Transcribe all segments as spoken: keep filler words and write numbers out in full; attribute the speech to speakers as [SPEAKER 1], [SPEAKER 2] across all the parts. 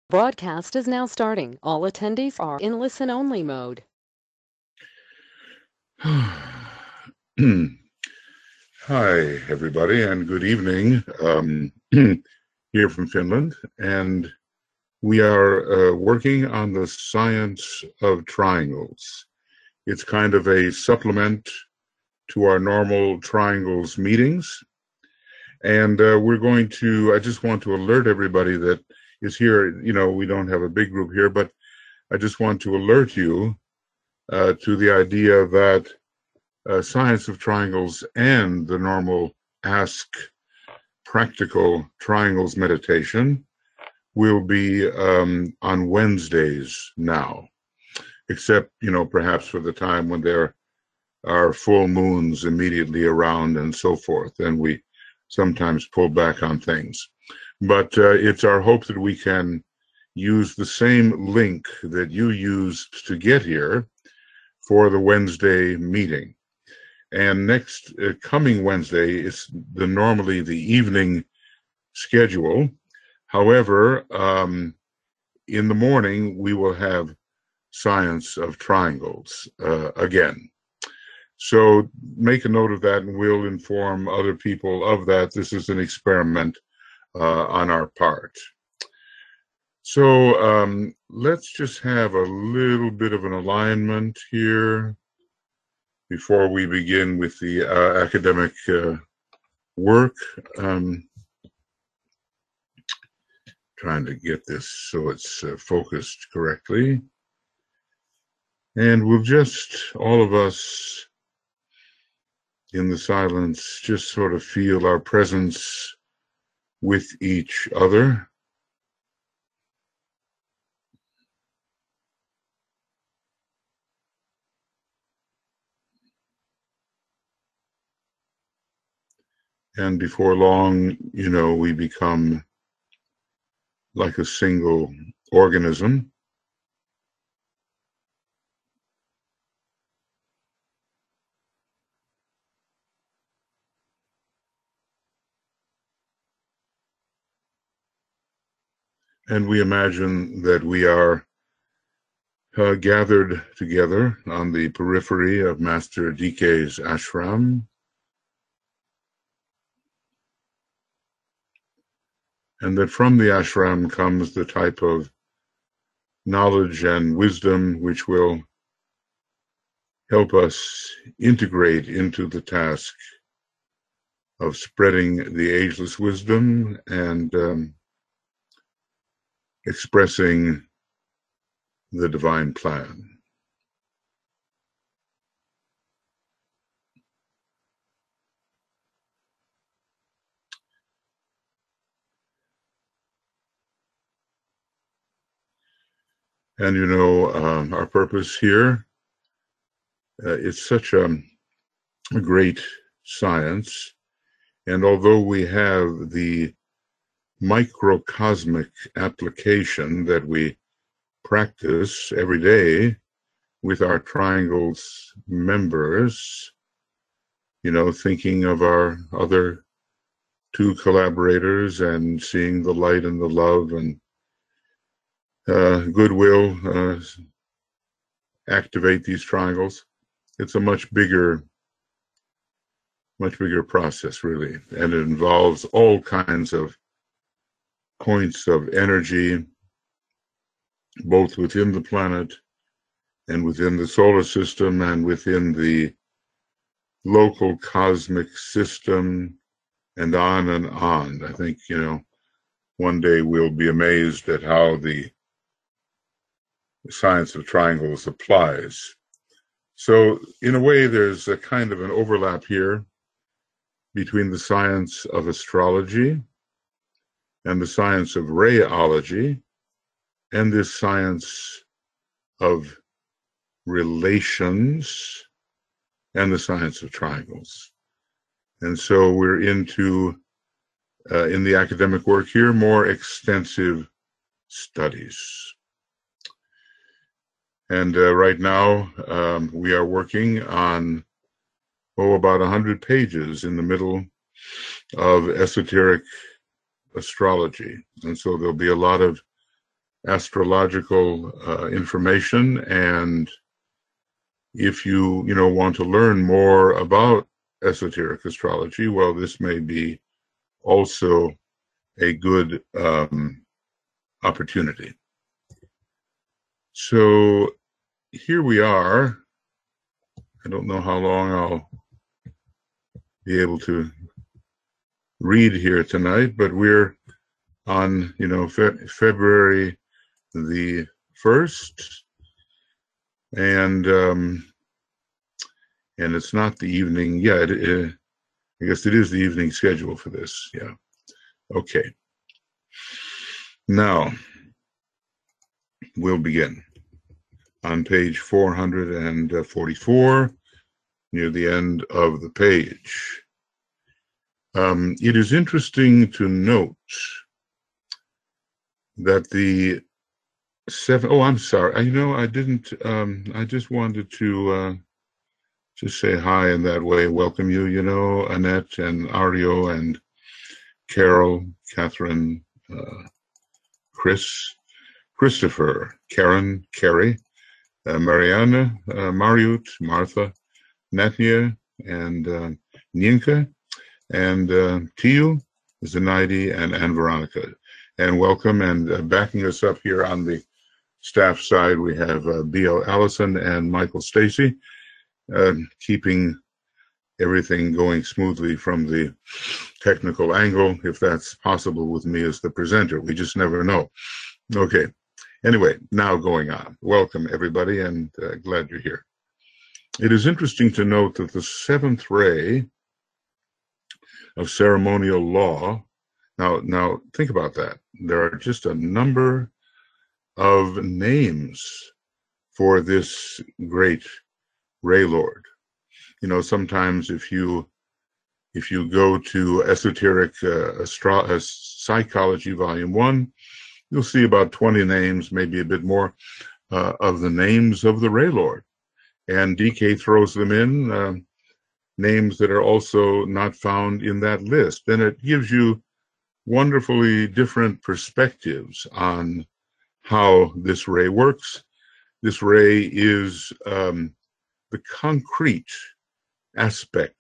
[SPEAKER 1] Broadcast is now starting. All attendees are in listen-only mode.
[SPEAKER 2] Hi, everybody, and good evening. Um, here from Finland, and we are uh, working on the science of triangles. It's kind of a supplement to our normal triangles meetings, and uh, we're going to, I just want to alert everybody that is here. You know, we don't have a big group here, but I just want to alert you uh, to the idea that uh, science of triangles and the normal Ask Practical Triangles meditation will be um, on Wednesdays now, except, you know, perhaps for the time when there are full moons immediately around and so forth, and we sometimes pull back on things. But uh, it's our hope that we can use the same link that you used to get here for the Wednesday meeting. And next uh, coming Wednesday is the normally the evening schedule. However, um, in the morning we will have science of triangles uh, again. So make a note of that, and we'll inform other people of that. This is an experiment uh, on our part. So um, let's just have a little bit of an alignment here before we begin with the uh, academic uh, work. Um, trying to get this so it's uh, focused correctly. And we'll just, all of us in the silence, just sort of feel our presence with each other. And before long, you know, we become like a single organism. And we imagine that we are uh, gathered together on the periphery of Master D K's ashram. And that from the ashram comes the type of knowledge and wisdom which will help us integrate into the task of spreading the ageless wisdom and um, expressing the divine plan. And you know, um, our purpose here, uh, it's such a, a great science. And although we have the microcosmic application that we practice every day with our triangles members, you know, thinking of our other two collaborators and seeing the light and the love and uh, goodwill uh, activate these triangles. It's a much bigger, much bigger process, really, and it involves all kinds of points of energy, both within the planet and within the solar system and within the local cosmic system, and on and on. I think, you know, one day we'll be amazed at how the science of triangles applies. So in a way, there's a kind of an overlap here between the science of astrology and the science of rayology and this science of relations and the science of triangles. And so we're into, uh, in the academic work here, more extensive studies. And uh, right now, um, we are working on, oh, about one hundred pages in the middle of esoteric astrology. And so there'll be a lot of astrological uh, information, and if you you know want to learn more about esoteric astrology, well, this may be also a good um, opportunity. So here we are. I don't know how long I'll be able to read here tonight, but we're on, you know, Fe- February the first, and um, and it's not the evening. Yeah, it, it, I guess it is the evening schedule for this. Yeah. Okay. Now we'll begin on page four hundred forty-four, near the end of the page. Um, it is interesting to note that the seven, oh, I'm sorry. I, you know, I didn't, um, I just wanted to uh, just say hi in that way, welcome you, you know, Annette and Ario and Carol, Catherine, uh, Chris, Christopher, Karen, Carrie, uh, Mariana, uh, Mariut, Martha, Natnia, and uh, Nienke, and uh, Tiu, Zenaidi, and, and Veronica. And welcome, and uh, backing us up here on the staff side, we have uh, B L Allison and Michael Stacy, uh, keeping everything going smoothly from the technical angle, if that's possible with me as the presenter. We just never know. Okay. Anyway, now going on. Welcome, everybody, and uh, glad you're here. It is interesting to note that the seventh ray of ceremonial law, now, now think about that. There are just a number of names for this great Ray Lord. You know, sometimes if you if you go to Esoteric uh, Astro- uh, Psychology Volume One, you'll see about twenty names, maybe a bit more, uh, of the names of the Ray Lord. And D K throws them in, uh, names that are also not found in that list. And it gives you wonderfully different perspectives on how this ray works. This ray is um, the concrete aspect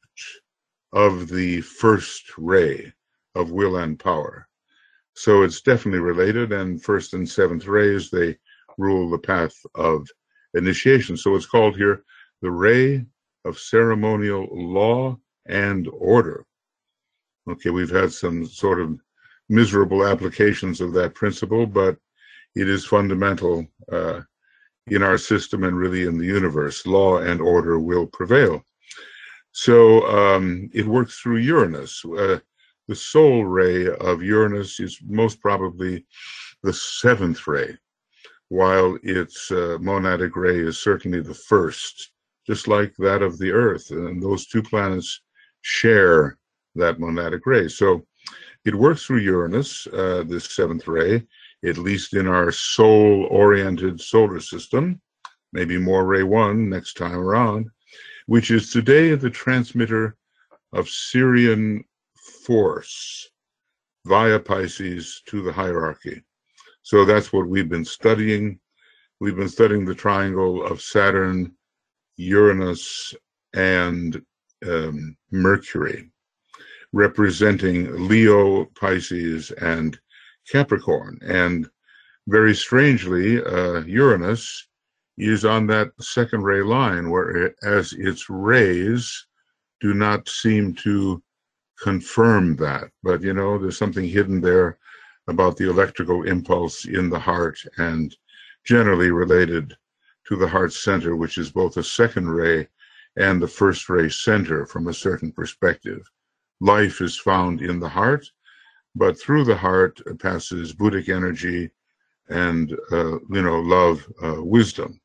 [SPEAKER 2] of the first ray of will and power. So it's definitely related, and first and seventh rays, they rule the path of initiation. So it's called here the ray of ceremonial law and order. Okay, we've had some sort of miserable applications of that principle, but it is fundamental uh, in our system and really in the universe. Law and order will prevail. So um, it works through Uranus. Uh, the soul ray of Uranus is most probably the seventh ray, while its uh, monadic ray is certainly the first, just like that of the Earth. And those two planets share that monadic ray. So it works through Uranus, uh, this seventh ray, at least in our soul-oriented solar system, maybe more ray one next time around, which is today the transmitter of Sirian force via Pisces to the hierarchy. So that's what we've been studying. We've been studying the triangle of Saturn, Uranus, and um, Mercury, representing Leo, Pisces, and Capricorn. And very strangely, uh, Uranus is on that second ray line, whereas its rays do not seem to confirm that. But, you know, there's something hidden there about the electrical impulse in the heart, and generally related to the heart center, which is both a second ray and the first ray center from a certain perspective. Life is found in the heart, but through the heart passes Buddhic energy and, uh, you know, love, uh, wisdom.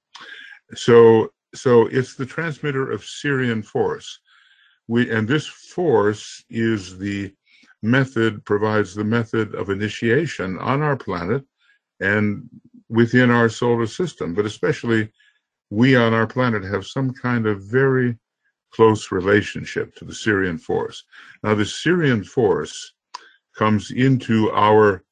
[SPEAKER 2] So, so it's the transmitter of Sirian force. We, and this force is the method, provides the method of initiation on our planet and within our solar system. But especially we on our planet have some kind of very close relationship to the Sirian force. Now, the Sirian force comes into our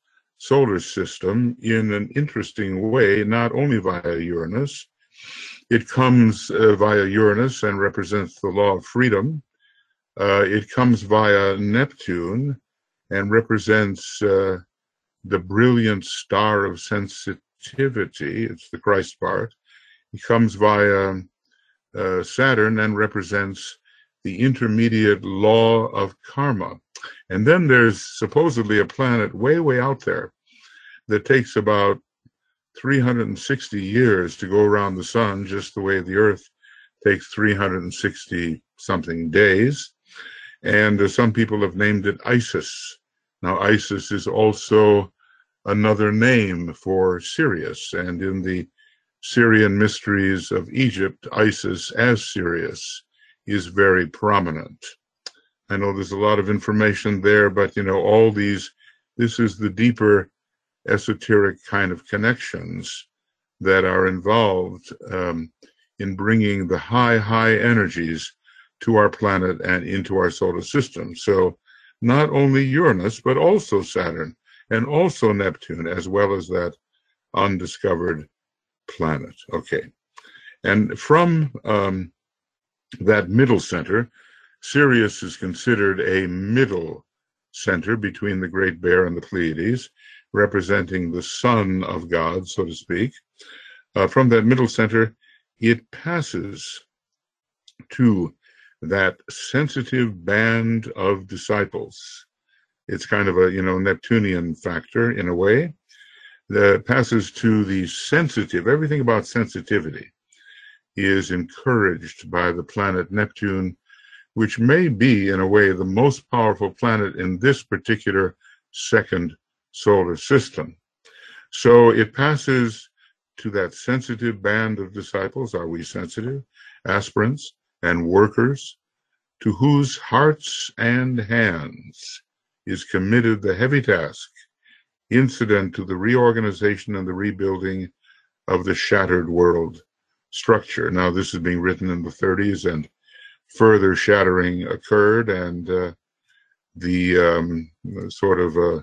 [SPEAKER 2] solar system in an interesting way, not only via Uranus. It comes uh, via Uranus and represents the law of freedom. Uh, it comes via Neptune and represents uh, the brilliant star of sensitivity. It's the Christ part. It comes via uh, Saturn and represents the intermediate law of karma. And then there's supposedly a planet way, way out there that takes about three hundred sixty years to go around the sun, just the way the Earth takes three hundred sixty something days. And uh, some people have named it Isis. Now, Isis is also another name for Sirius. And in the Syrian mysteries of Egypt, Isis as Sirius is very prominent. I know there's a lot of information there, but, you know, all these, this is the deeper esoteric kind of connections that are involved um, in bringing the high, high energies to our planet and into our solar system. So not only Uranus, but also Saturn and also Neptune, as well as that undiscovered planet. Okay. And from um, that middle center, Sirius is considered a middle center between the Great Bear and the Pleiades, representing the son of God, so to speak. Uh, from that middle center, it passes to that sensitive band of disciples. It's kind of a, you know, Neptunian factor in a way that passes to the sensitive. Everything about sensitivity is encouraged by the planet Neptune, which may be, in a way, the most powerful planet in this particular second solar system. So it passes to that sensitive band of disciples. Are we sensitive? Aspirants and workers, to whose hearts and hands is committed the heavy task incident to the reorganization and the rebuilding of the shattered world structure. Now, this is being written in the thirties, and further shattering occurred, and uh, the um, sort of, uh,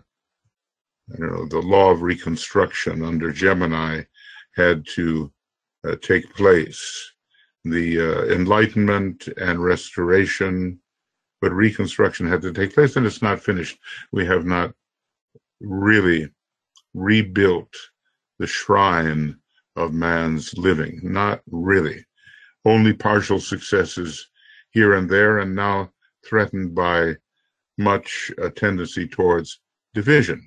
[SPEAKER 2] I don't know, the law of reconstruction under Gemini had to uh, take place. The uh, Enlightenment and restoration, but reconstruction had to take place, and it's not finished. We have not really rebuilt the shrine of man's living, not really. Only partial successes here and there, and now threatened by much uh, tendency towards division.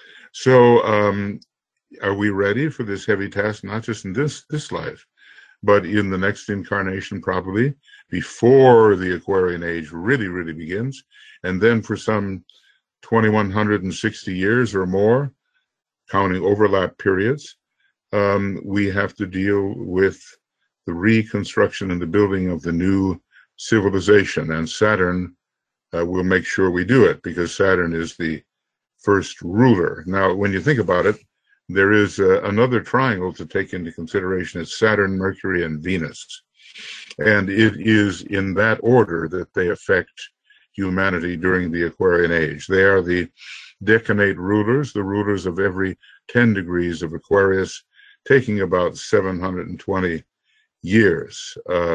[SPEAKER 2] So um, are we ready for this heavy task, not just in this, this life, but in the next incarnation, probably, before the Aquarian age really, really begins, and then for some two thousand one hundred sixty years or more, counting overlap periods, um, we have to deal with the reconstruction and the building of the new civilization, and Saturn uh, will make sure we do it, because Saturn is the first ruler. Now, when you think about it, there is uh, another triangle to take into consideration. It's Saturn, Mercury, and Venus. And it is in that order that they affect humanity during the Aquarian age. They are the decanate rulers, the rulers of every ten degrees of Aquarius, taking about seven hundred twenty years uh,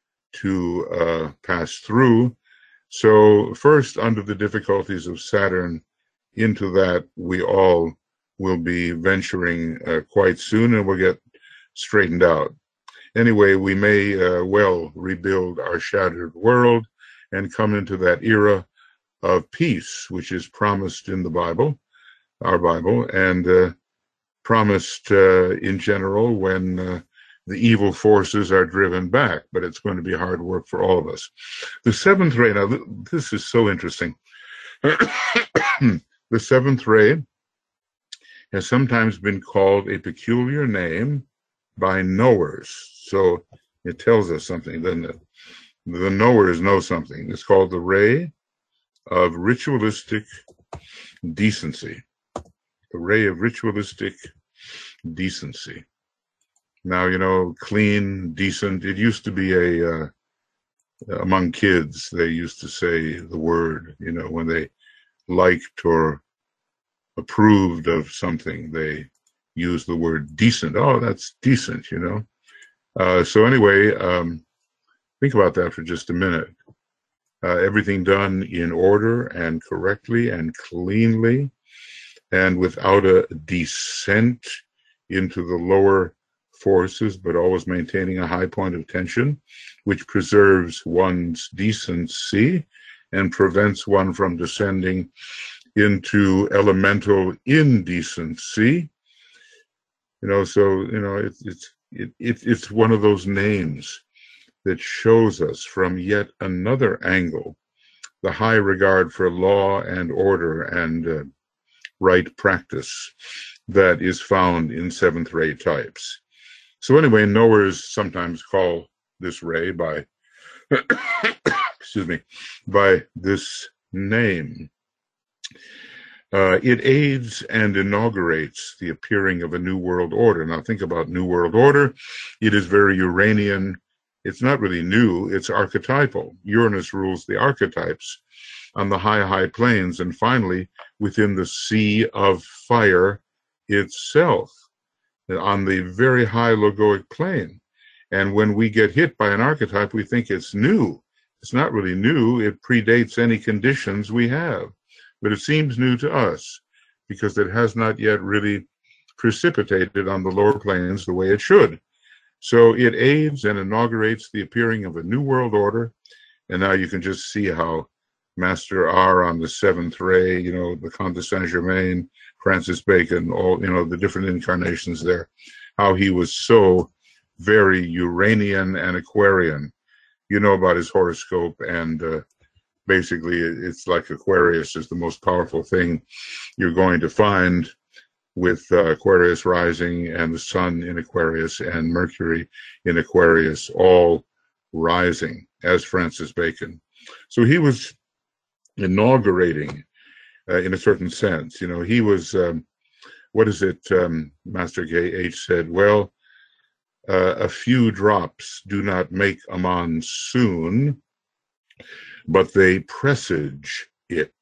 [SPEAKER 2] to uh, pass through. So first, under the difficulties of Saturn, into that we all will be venturing uh, quite soon, and we'll get straightened out. Anyway, we may uh, well rebuild our shattered world and come into that era of peace, which is promised in the Bible, our Bible, and uh, promised uh, in general when uh, the evil forces are driven back. But it's going to be hard work for all of us. The seventh ray, now this is so interesting. The seventh ray has sometimes been called a peculiar name by knowers. So it tells us something, doesn't it? The knowers know something. It's called the ray of ritualistic decency. The ray of ritualistic decency. Now, you know, clean, decent. It used to be a, uh, among kids, they used to say the word, you know, when they liked or approved of something, they use the word decent. Oh, that's decent, you know. Uh, so anyway, um, think about that for just a minute. Uh, everything done in order and correctly and cleanly and without a descent into the lower forces, but always maintaining a high point of tension, which preserves one's decency and prevents one from descending into elemental indecency. You know, so, you know, it's, it's, it, it, it's one of those names that shows us from yet another angle the high regard for law and order and uh, right practice that is found in seventh ray types. So anyway, knowers sometimes call this ray by, excuse me, by this name. Uh, it aids and inaugurates the appearing of a new world order. Now think about new world order. It is very Uranian. It's not really new, it's archetypal. Uranus rules the archetypes on the high, high planes, and finally within the sea of fire itself, on the very high logoic plane. And when we get hit by an archetype, we think it's new. It's not really new, it predates any conditions we have. But it seems new to us because it has not yet really precipitated on the lower planes the way it should. So it aids and inaugurates the appearing of a new world order. And now you can just see how Master R on the seventh ray, you know, the Comte de Saint-Germain, Francis Bacon, all, you know, the different incarnations there, how he was so very Uranian and Aquarian. You know about his horoscope, and uh, basically it's like Aquarius is the most powerful thing you're going to find, with uh, Aquarius rising and the sun in Aquarius and Mercury in Aquarius, all rising as Francis Bacon. So he was inaugurating, uh, in a certain sense, you know, he was, um, what is it, um, Master K H said, well, uh, a few drops do not make a monsoon, but they presage it.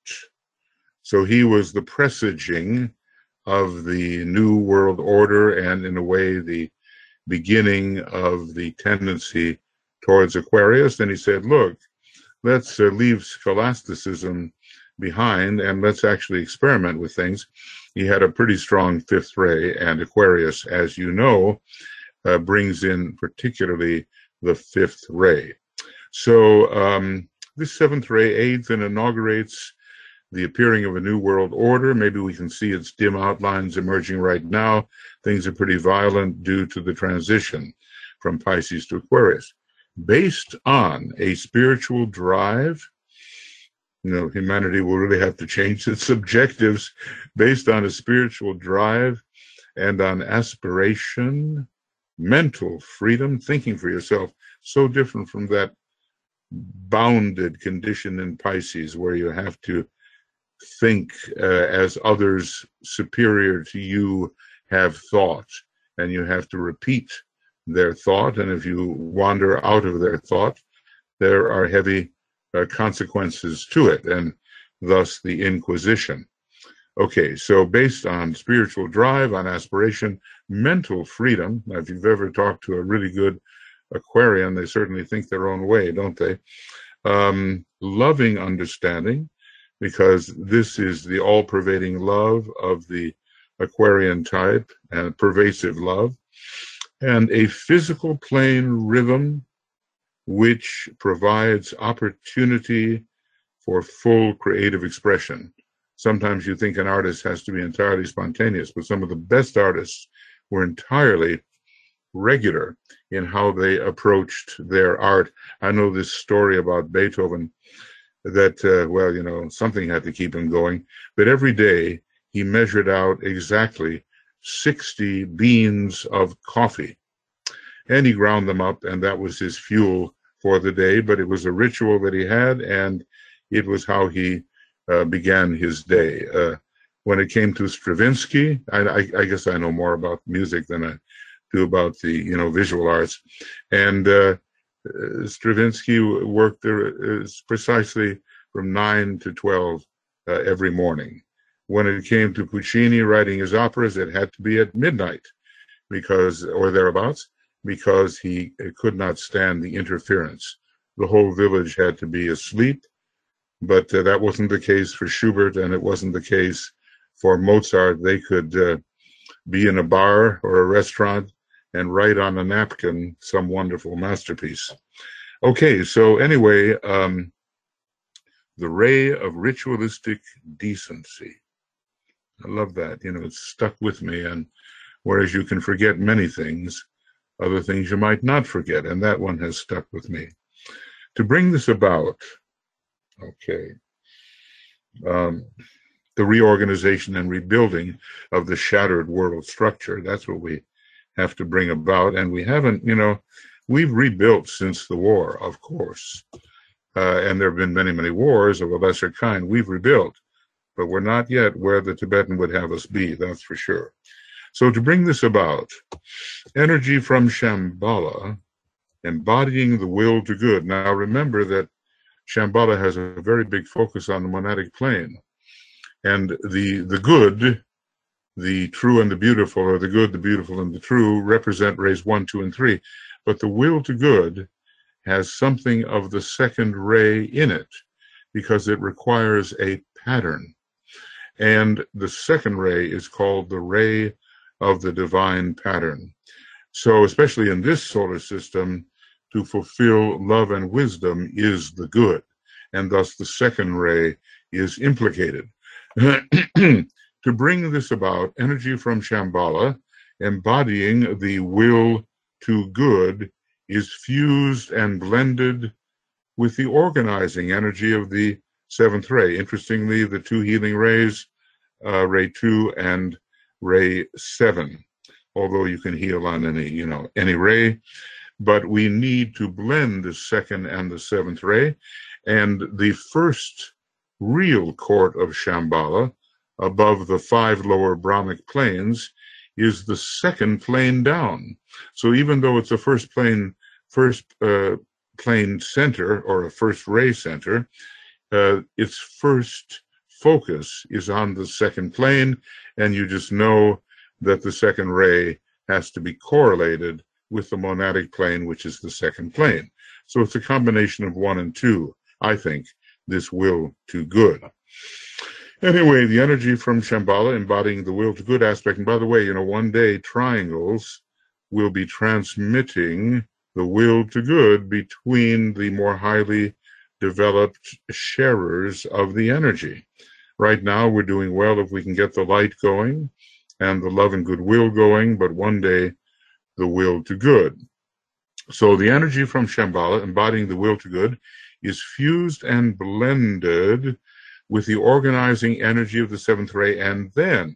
[SPEAKER 2] So he was the presaging of the new world order, and in a way the beginning of the tendency towards Aquarius. Then he said, look, let's uh, leave scholasticism behind and let's actually experiment with things. He had a pretty strong fifth ray, and Aquarius, as you know, uh, brings in particularly the fifth ray. So um, this seventh ray aids and inaugurates the appearing of a new world order. Maybe we can see its dim outlines emerging right now. Things are pretty violent due to the transition from Pisces to Aquarius. Based on a spiritual drive, you know, humanity will really have to change its objectives based on a spiritual drive and on aspiration, mental freedom, thinking for yourself, so different from that bounded condition in Pisces where you have to think uh, as others superior to you have thought, and you have to repeat their thought, and if you wander out of their thought, there are heavy uh, consequences to it, and thus the Inquisition. Okay, so based on spiritual drive, on aspiration, mental freedom. Now, if you've ever talked to a really good Aquarian, they certainly think their own way, don't they? Um, loving understanding, because this is the all-pervading love of the Aquarian type, and pervasive love, and a physical plane rhythm which provides opportunity for full creative expression. Sometimes you think an artist has to be entirely spontaneous, but some of the best artists were entirely regular in how they approached their art. I know this story about Beethoven that, uh, well, you know, something had to keep him going, but every day he measured out exactly sixty beans of coffee, and he ground them up, and that was his fuel for the day. But it was a ritual that he had, and it was how he uh, began his day. Uh, when it came to Stravinsky, I, I, I guess I know more about music than I do about the, you know, visual arts. And uh, Stravinsky worked there uh, precisely from nine to twelve uh, every morning. When it came to Puccini writing his operas, it had to be at midnight, because, or thereabouts, because he could not stand the interference. The whole village had to be asleep, but uh, that wasn't the case for Schubert, and it wasn't the case for Mozart. They could uh, be in a bar or a restaurant and write on a napkin some wonderful masterpiece. Okay, so anyway, um, the ray of ritualistic decency. I love that. You know, it's stuck with me. And whereas you can forget many things, other things you might not forget. And that one has stuck with me. To bring this about, okay, um, the reorganization and rebuilding of the shattered world structure, that's what we have to bring about. And we haven't, you know, we've rebuilt since the war, of course. Uh, and there have been many, many wars of a lesser kind. We've rebuilt, but we're not yet where the Tibetan would have us be, that's for sure. So to bring this about, energy from Shambhala, embodying the will to good. Now remember that Shambhala has a very big focus on the monadic plane. And the, the good, the true and the beautiful, or the good, the beautiful, and the true, represent rays one, two, and three. But the will to good has something of the second ray in it, because it requires a pattern. And the second ray is called the ray of the divine pattern. So especially in this solar system, to fulfill love and wisdom is the good, and thus the second ray is implicated. To bring this about, energy from Shambhala, embodying the will to good, is fused and blended with the organizing energy of the seventh ray. Interestingly, the two healing rays, uh, ray two and ray seven, although you can heal on any, you know, any ray, but we need to blend the second and the seventh ray. And the first real court of Shambhala, above the five lower Brahmic planes, is the second plane down. So even though it's a first plane, first uh, plane center, or a first ray center, uh, its first focus is on the second plane, and you just know that the second ray has to be correlated with the monadic plane, which is the second plane. So it's a combination of one and two, I think, this will to good. Anyway, the energy from Shambhala embodying the will to good aspect. And by the way, you know, one day triangles will be transmitting the will to good between the more highly developed sharers of the energy. Right now, we're doing well if we can get the light going and the love and goodwill going, but one day, the will to good. So the energy from Shambhala, embodying the will to good, is fused and blended with the organizing energy of the seventh ray, and then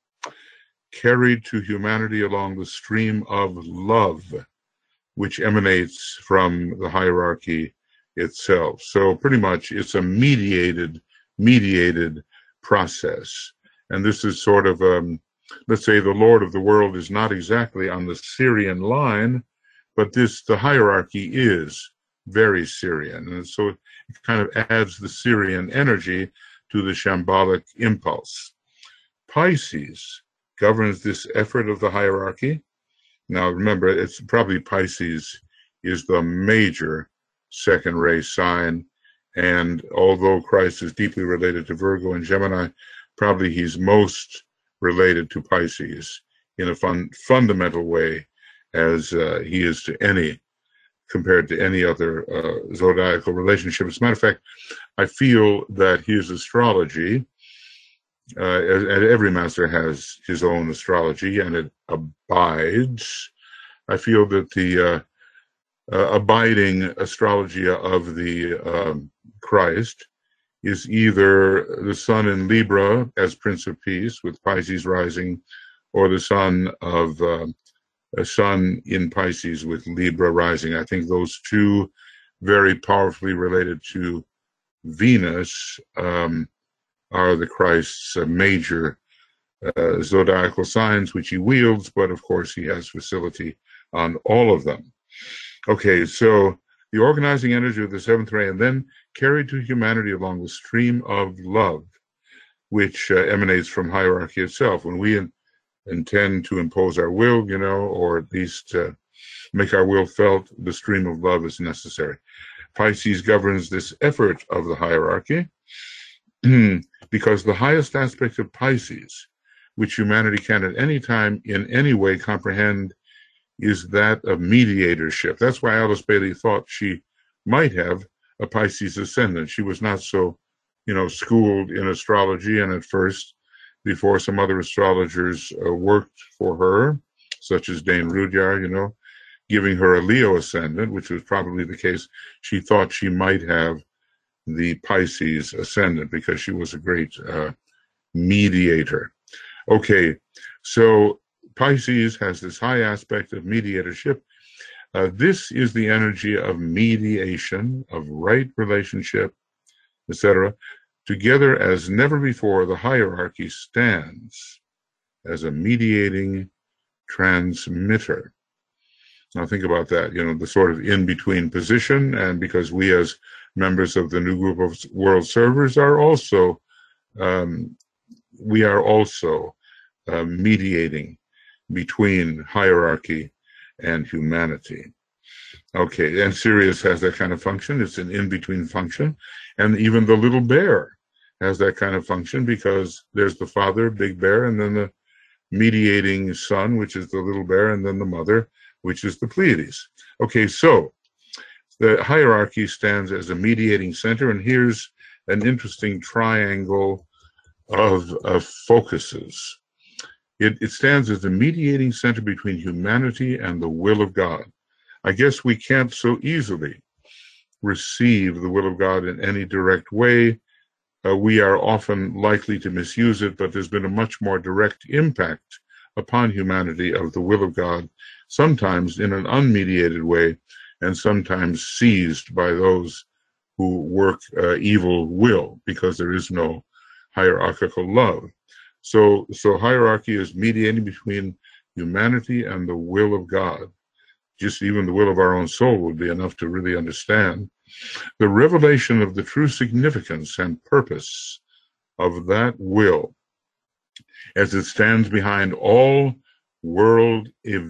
[SPEAKER 2] carried to humanity along the stream of love, which emanates from the hierarchy itself. So pretty much it's a mediated, mediated process. And this is sort of, um, let's say the Lord of the world is not exactly on the Syrian line, but this, the hierarchy is very Syrian. And so it kind of adds the Syrian energy to the Shambhalic impulse. Pisces governs this effort of the hierarchy. Now remember, it's probably Pisces is the major second ray sign. And although Christ is deeply related to Virgo and Gemini, probably he's most related to Pisces in a fun, fundamental way, as uh, he is to any, compared to any other uh, zodiacal relationship. As a matter of fact, I feel that his astrology, uh, and every master has his own astrology, and it abides. I feel that the uh, uh, abiding astrology of the um, Christ is either the sun in Libra as Prince of Peace with Pisces rising, or the sun of uh, a sun in Pisces with Libra rising. I think those two very powerfully related to Venus um, are the Christ's uh, major uh, zodiacal signs, which he wields, but of course he has facility on all of them. Okay, so the organizing energy of the seventh ray, and then carried to humanity along the stream of love. which uh, emanates from hierarchy itself. When we in, intend to impose our will, you know, or at least uh, make our will felt, the stream of love is necessary. Pisces governs this effort of the hierarchy because the highest aspect of Pisces, which humanity can at any time in any way comprehend, is that of mediatorship. That's why Alice Bailey thought she might have a Pisces ascendant. She was not so, you know, schooled in astrology, and at first, before some other astrologers uh, worked for her, such as Dane Rudyard, you know, giving her a Leo ascendant, which was probably the case, she thought she might have the Pisces ascendant because she was a great uh, mediator. Okay, so Pisces has this high aspect of mediatorship. Uh, this is the energy of mediation, of right relationship, et cetera. Together as never before, the hierarchy stands as a mediating transmitter. Now think about that, you know, the sort of in-between position, and because we as members of the new group of world servers are also, um, we are also uh, mediating between hierarchy and humanity. Okay, and Sirius has that kind of function. It's an in-between function. And even the little bear has that kind of function because there's the father, Big Bear, and then the mediating son, which is the little bear, and then the mother, which is the Pleiades. Okay, so the hierarchy stands as a mediating center, and here's an interesting triangle of, of focuses. It, it stands as a mediating center between humanity and the will of God. I guess we can't so easily receive the will of God in any direct way. Uh, we are often likely to misuse it, but there's been a much more direct impact upon humanity of the will of God, sometimes in an unmediated way, and sometimes seized by those who work uh, evil will, because there is no hierarchical love. So, so hierarchy is mediating between humanity and the will of God. Just even the will of our own soul would be enough to really understand the revelation of the true significance and purpose of that will as it stands behind all world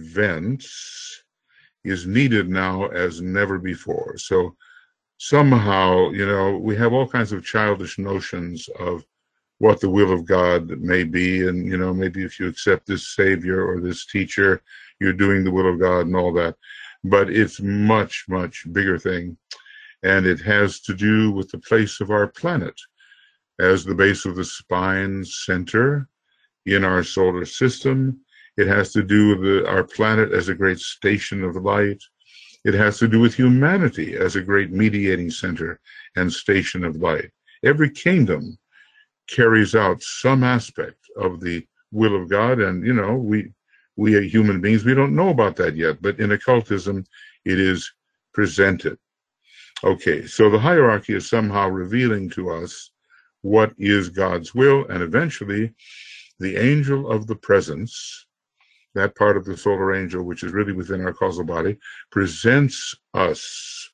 [SPEAKER 2] events is needed now as never before. So somehow, you know, we have all kinds of childish notions of what the will of God may be, and, you know, maybe if you accept this savior or this teacher, you're doing the will of God and all that. But it's much, much bigger thing, and it has to do with the place of our planet as the base of the spine center in our solar system. It has to do with the, our planet as a great station of light. It has to do with humanity as a great mediating center and station of light. Every kingdom carries out some aspect of the will of God, and, you know, we we as human beings, we don't know about that yet, but in occultism it is presented. Okay, so the hierarchy is somehow revealing to us what is God's will, and eventually the angel of the presence, that part of the solar angel which is really within our causal body, presents us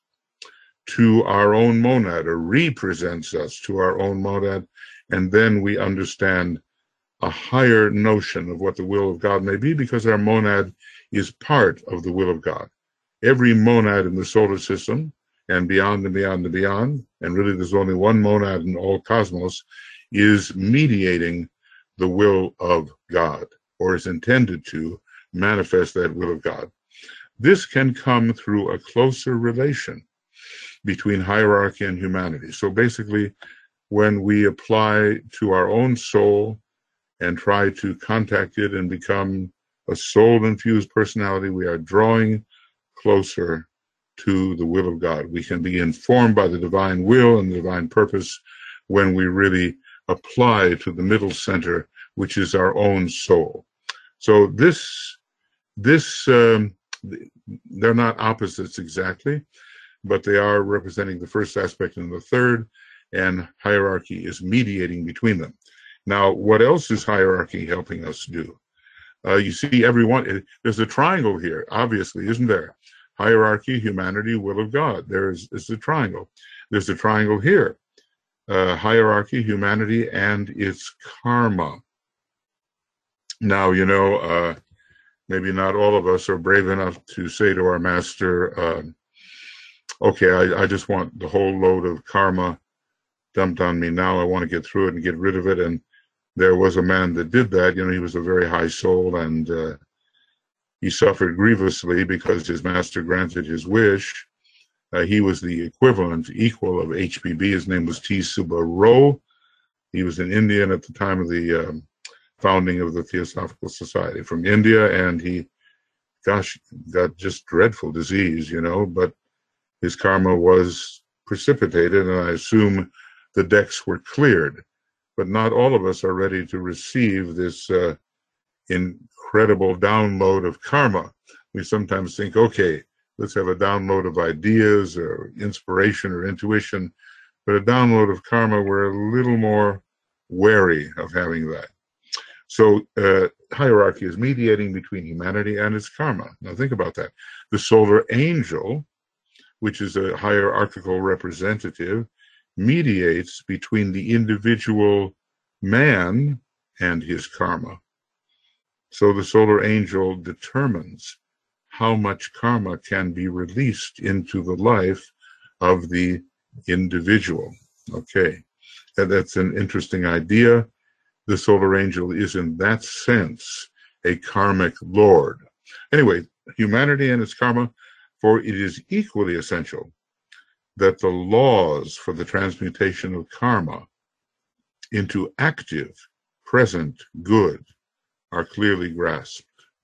[SPEAKER 2] to our own monad, or represents us to our own monad, and then we understand a higher notion of what the will of God may be, because our monad is part of the will of God. Every monad in the solar system, and beyond and beyond and beyond, and really there's only one monad in all cosmos, is mediating the will of God, or is intended to manifest that will of God. This can come through a closer relation between hierarchy and humanity. So basically, when we apply to our own soul and try to contact it and become a soul-infused personality, we are drawing closer to the will of God. We can be informed by the divine will and the divine purpose when we really apply to the middle center, which is our own soul. So this, this um, they're not opposites exactly, but they are representing the first aspect and the third, and hierarchy is mediating between them. Now, what else is hierarchy helping us do? Uh, you see, everyone, there's a triangle here, obviously, isn't there? Hierarchy, humanity, will of God. There's, there's a triangle. There's a triangle here. uh, hierarchy, humanity, and its karma. Now, you know, uh, maybe not all of us are brave enough to say to our master, uh, okay, I, I just want the whole load of karma dumped on me now. I want to get through it and get rid of it. And there was a man that did that. You know, he was a very high soul, and uh, he suffered grievously because his master granted his wish. Uh, he was the equivalent, equal of H P B. His name was T. Subba Roy. He was an Indian at the time of the um, founding of the Theosophical Society from India, and he, gosh, got just dreadful disease, you know, but his karma was precipitated, and I assume the decks were cleared. But not all of us are ready to receive this uh, incredible download of karma. We sometimes think, okay, let's have a download of ideas or inspiration or intuition, but a download of karma, we're a little more wary of having that. So uh, hierarchy is mediating between humanity and its karma. Now think about that. The solar angel, which is a hierarchical representative, mediates between the individual man and his karma. So the solar angel determines how much karma can be released into the life of the individual. Okay, and that's an interesting idea. The solar angel is in that sense a karmic lord. Anyway, humanity and its karma, for it is equally essential that the laws for the transmutation of karma into active, present good are clearly grasped.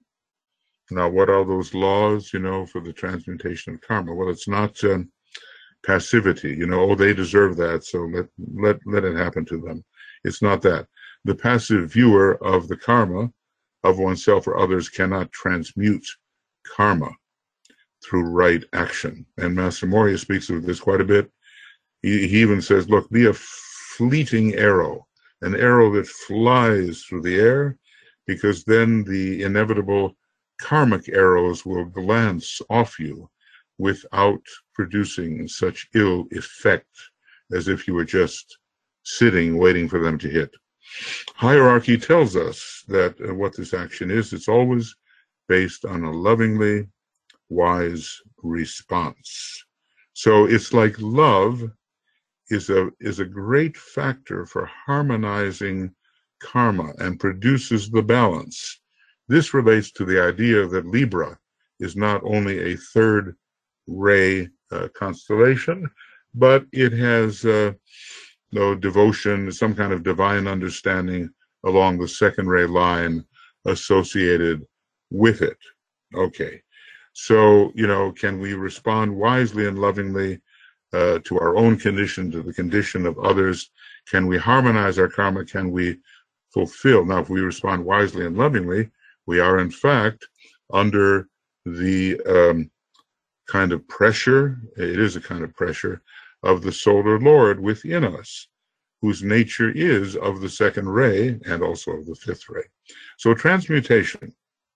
[SPEAKER 2] Now, what are those laws, you know, for the transmutation of karma? Well, it's not um, passivity, you know, oh, they deserve that, so let, let, let it happen to them. It's not that. The passive viewer of the karma of oneself or others cannot transmute karma through right action. And Master Morya speaks of this quite a bit. He, he even says, look, be a fleeting arrow, an arrow that flies through the air, because then the inevitable karmic arrows will glance off you without producing such ill effect as if you were just sitting waiting for them to hit. Hierarchy tells us that uh, what this action is, it's always based on a lovingly wise response. So it's like love is a is a great factor for harmonizing karma and produces the balance. This relates to the idea that Libra is not only a third ray uh, constellation, but it has uh, no devotion, some kind of divine understanding along the second ray line associated with it. Okay, so, you know, can we respond wisely and lovingly uh, to our own condition, to the condition of others? Can we harmonize our karma? Can we fulfill? Now, if we respond wisely and lovingly, we are, in fact, under the um, kind of pressure, it is a kind of pressure, of the solar lord within us, whose nature is of the second ray and also of the fifth ray. So transmutation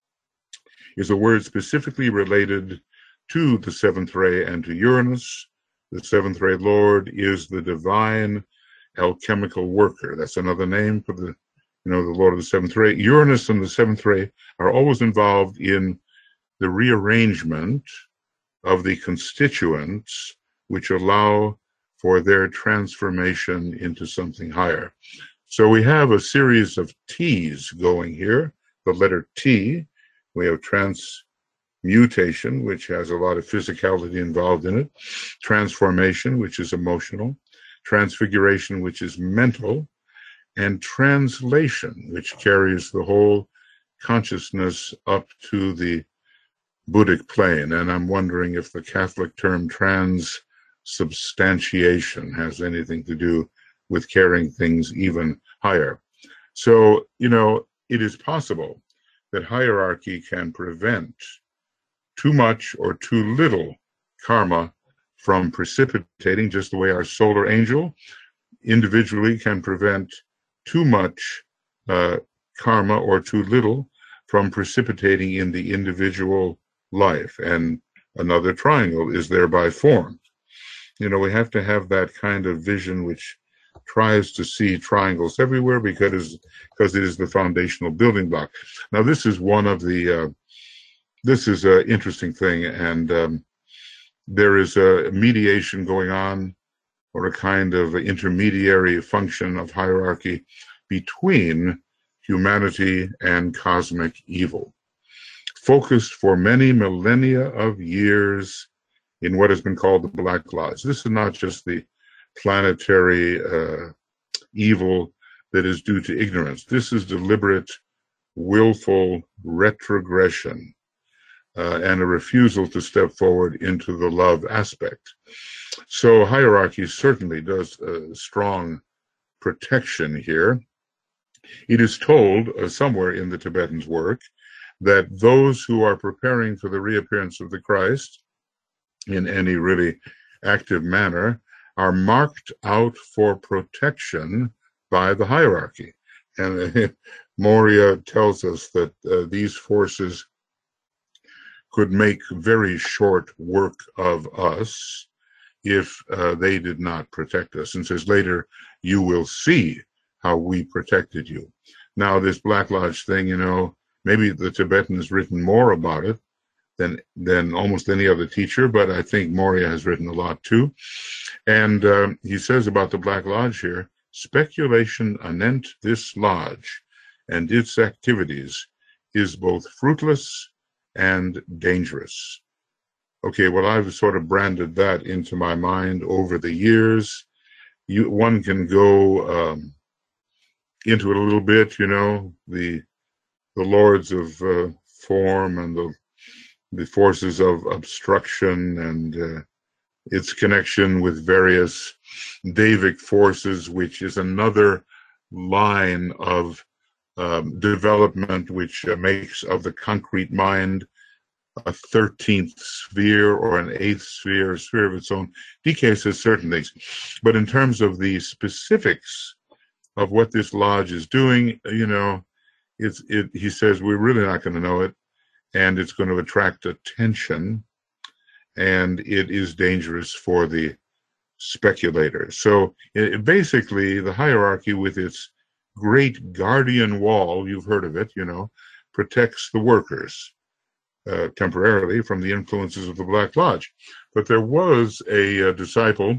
[SPEAKER 2] is a word specifically related to the seventh ray and to Uranus. The seventh ray lord is the divine alchemical worker. That's another name for the you know, the Lord of the seventh ray. Uranus and the seventh ray are always involved in the rearrangement of the constituents which allow for their transformation into something higher. So we have a series of T's going here. The letter T, we have transmutation, which has a lot of physicality involved in it. Transformation, which is emotional. Transfiguration, which is mental. And translation, which carries the whole consciousness up to the Buddhic plane. And I'm wondering if the Catholic term transubstantiation has anything to do with carrying things even higher. So, you know, it is possible that hierarchy can prevent too much or too little karma from precipitating, just the way our solar angel individually can prevent too much uh, karma or too little from precipitating in the individual life, and another triangle is thereby formed. You know, we have to have that kind of vision which tries to see triangles everywhere because, because it is the foundational building block. Now, this is one of the, uh, this is an interesting thing, and um, there is a mediation going on, or a kind of intermediary function of hierarchy between humanity and cosmic evil, focused for many millennia of years in what has been called the Black Lodge. This is not just the planetary uh, evil that is due to ignorance. This is deliberate, willful retrogression uh, and a refusal to step forward into the love aspect. So hierarchy certainly does uh, strong protection here. It is told uh, somewhere in the Tibetans' work that those who are preparing for the reappearance of the Christ in any really active manner are marked out for protection by the hierarchy. And uh, Moria tells us that uh, these forces could make very short work of us if uh, they did not protect us, and says later, you will see how we protected you. Now, this Black Lodge thing, you know, maybe the Tibetan has written more about it than than almost any other teacher, but I think Moria has written a lot too. And um, he says about the Black Lodge here, speculation anent this lodge and its activities is both fruitless and dangerous. Okay, well, I've sort of branded that into my mind over the years. You, one can go um, into it a little bit, you know, the the lords of uh, form and the the forces of obstruction and uh, its connection with various Davic forces, which is another line of um, development which uh, makes of the concrete mind a thirteenth sphere or an eighth sphere, a sphere of its own. D K says certain things. But in terms of the specifics of what this lodge is doing, you know, it's it. He says we're really not going to know it, and it's going to attract attention, and it is dangerous for the speculator. So it, basically, the hierarchy with its great guardian wall, you've heard of it, you know, protects the workers uh, temporarily from the influences of the Black Lodge. But there was a, a disciple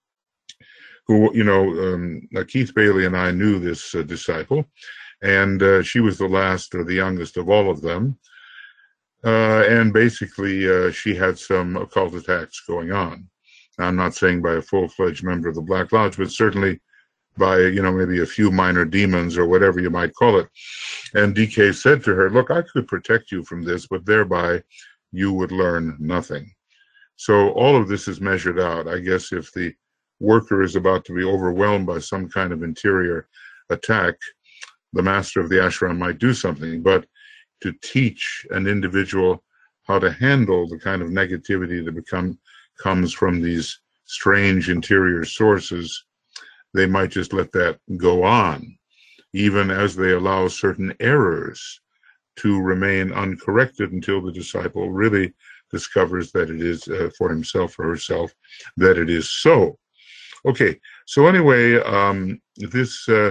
[SPEAKER 2] who, you know, um, Keith Bailey and I knew this uh, disciple, and uh, she was the last or the youngest of all of them. Uh, and basically, uh, she had some occult attacks going on. I'm not saying by a full-fledged member of the Black Lodge, but certainly by, you know, maybe a few minor demons or whatever you might call it. And D K said to her, look, I could protect you from this, but thereby you would learn nothing. So all of this is measured out. I guess if the worker is about to be overwhelmed by some kind of interior attack, the master of the ashram might do something. But to teach an individual how to handle the kind of negativity that become comes from these strange interior sources, they might just let that go on, even as they allow certain errors to remain uncorrected until the disciple really discovers that it is uh, for himself or herself, that it is so. Okay, so anyway, um, this uh,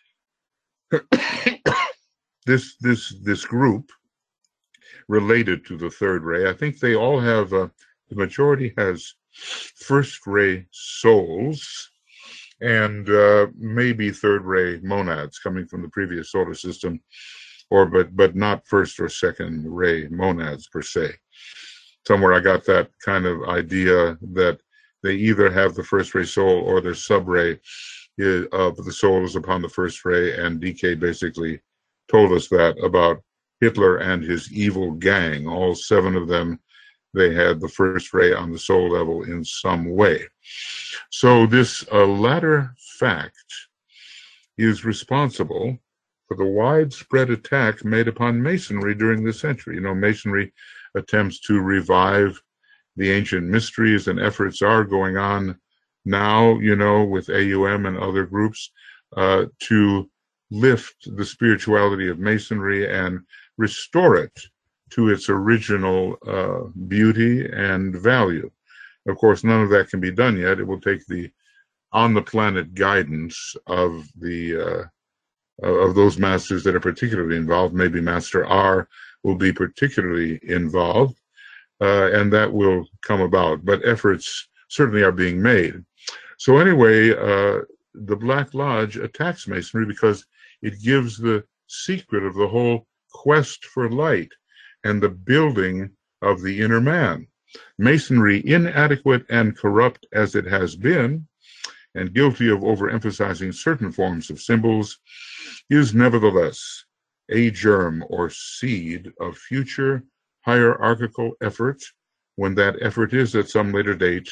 [SPEAKER 2] this this this group related to the third ray, I think they all have uh, the majority has first ray souls and uh, maybe third ray monads coming from the previous solar system, or but but not first or second ray monads per se. Somewhere I got that kind of idea that they either have the first ray soul or their sub ray of the soul is upon the first ray, and D K basically told us that about Hitler and his evil gang. All seven of them, they had the first ray on the soul level in some way. So this uh, latter fact is responsible for the widespread attack made upon Masonry during this century. You know, Masonry attempts to revive the ancient mysteries, and efforts are going on now, you know, with A U M and other groups uh, to lift the spirituality of Masonry and restore it to its original uh, beauty and value. Of course, none of that can be done yet. It will take the on the planet guidance of the uh, of those masters that are particularly involved. Maybe Master R will be particularly involved, uh, and that will come about. But efforts certainly are being made. So anyway, uh, the Black Lodge attacks Masonry because it gives the secret of the whole quest for light and the building of the inner man. Masonry, inadequate and corrupt as it has been, and guilty of overemphasizing certain forms of symbols, is nevertheless a germ or seed of future hierarchical effort when that effort is at some later date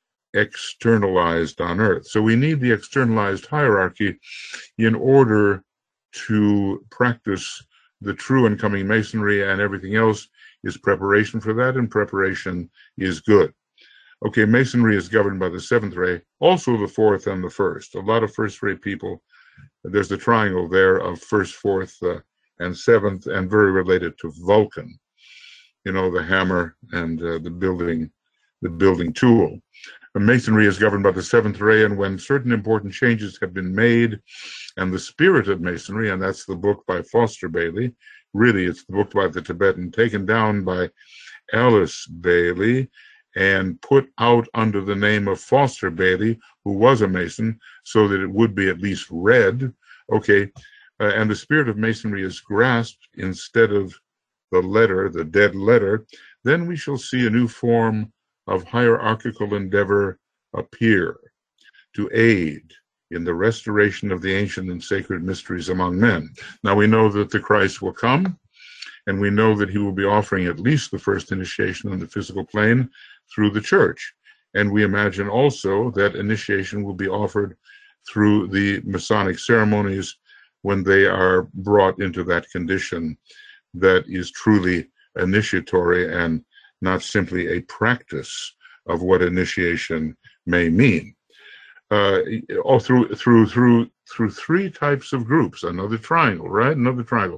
[SPEAKER 2] externalized on earth. So we need the externalized hierarchy in order to practice the true and coming Masonry, and everything else is preparation for that, and preparation is good. Okay, Masonry is governed by the seventh ray, also the fourth and the first. A lot of first ray people, there's the triangle there of first, fourth, uh, and seventh, and very related to Vulcan, you know, the hammer and uh, the building, the building tool. But Masonry is governed by the seventh ray, and when certain important changes have been made, and the spirit of Masonry, and that's the book by Foster Bailey, really it's the book by the Tibetan, taken down by Alice Bailey, and put out under the name of Foster Bailey, who was a Mason, so that it would be at least read. Okay, uh, and the spirit of Masonry is grasped instead of the letter, the dead letter, then we shall see a new form of hierarchical endeavor appear to aid in the restoration of the ancient and sacred mysteries among men. Now we know that the Christ will come, and we know that he will be offering at least the first initiation on the physical plane through the church. And we imagine also that initiation will be offered through the Masonic ceremonies when they are brought into that condition that is truly initiatory and not simply a practice of what initiation may mean. Uh, all through through through through three types of groups. Another triangle, right? Another triangle.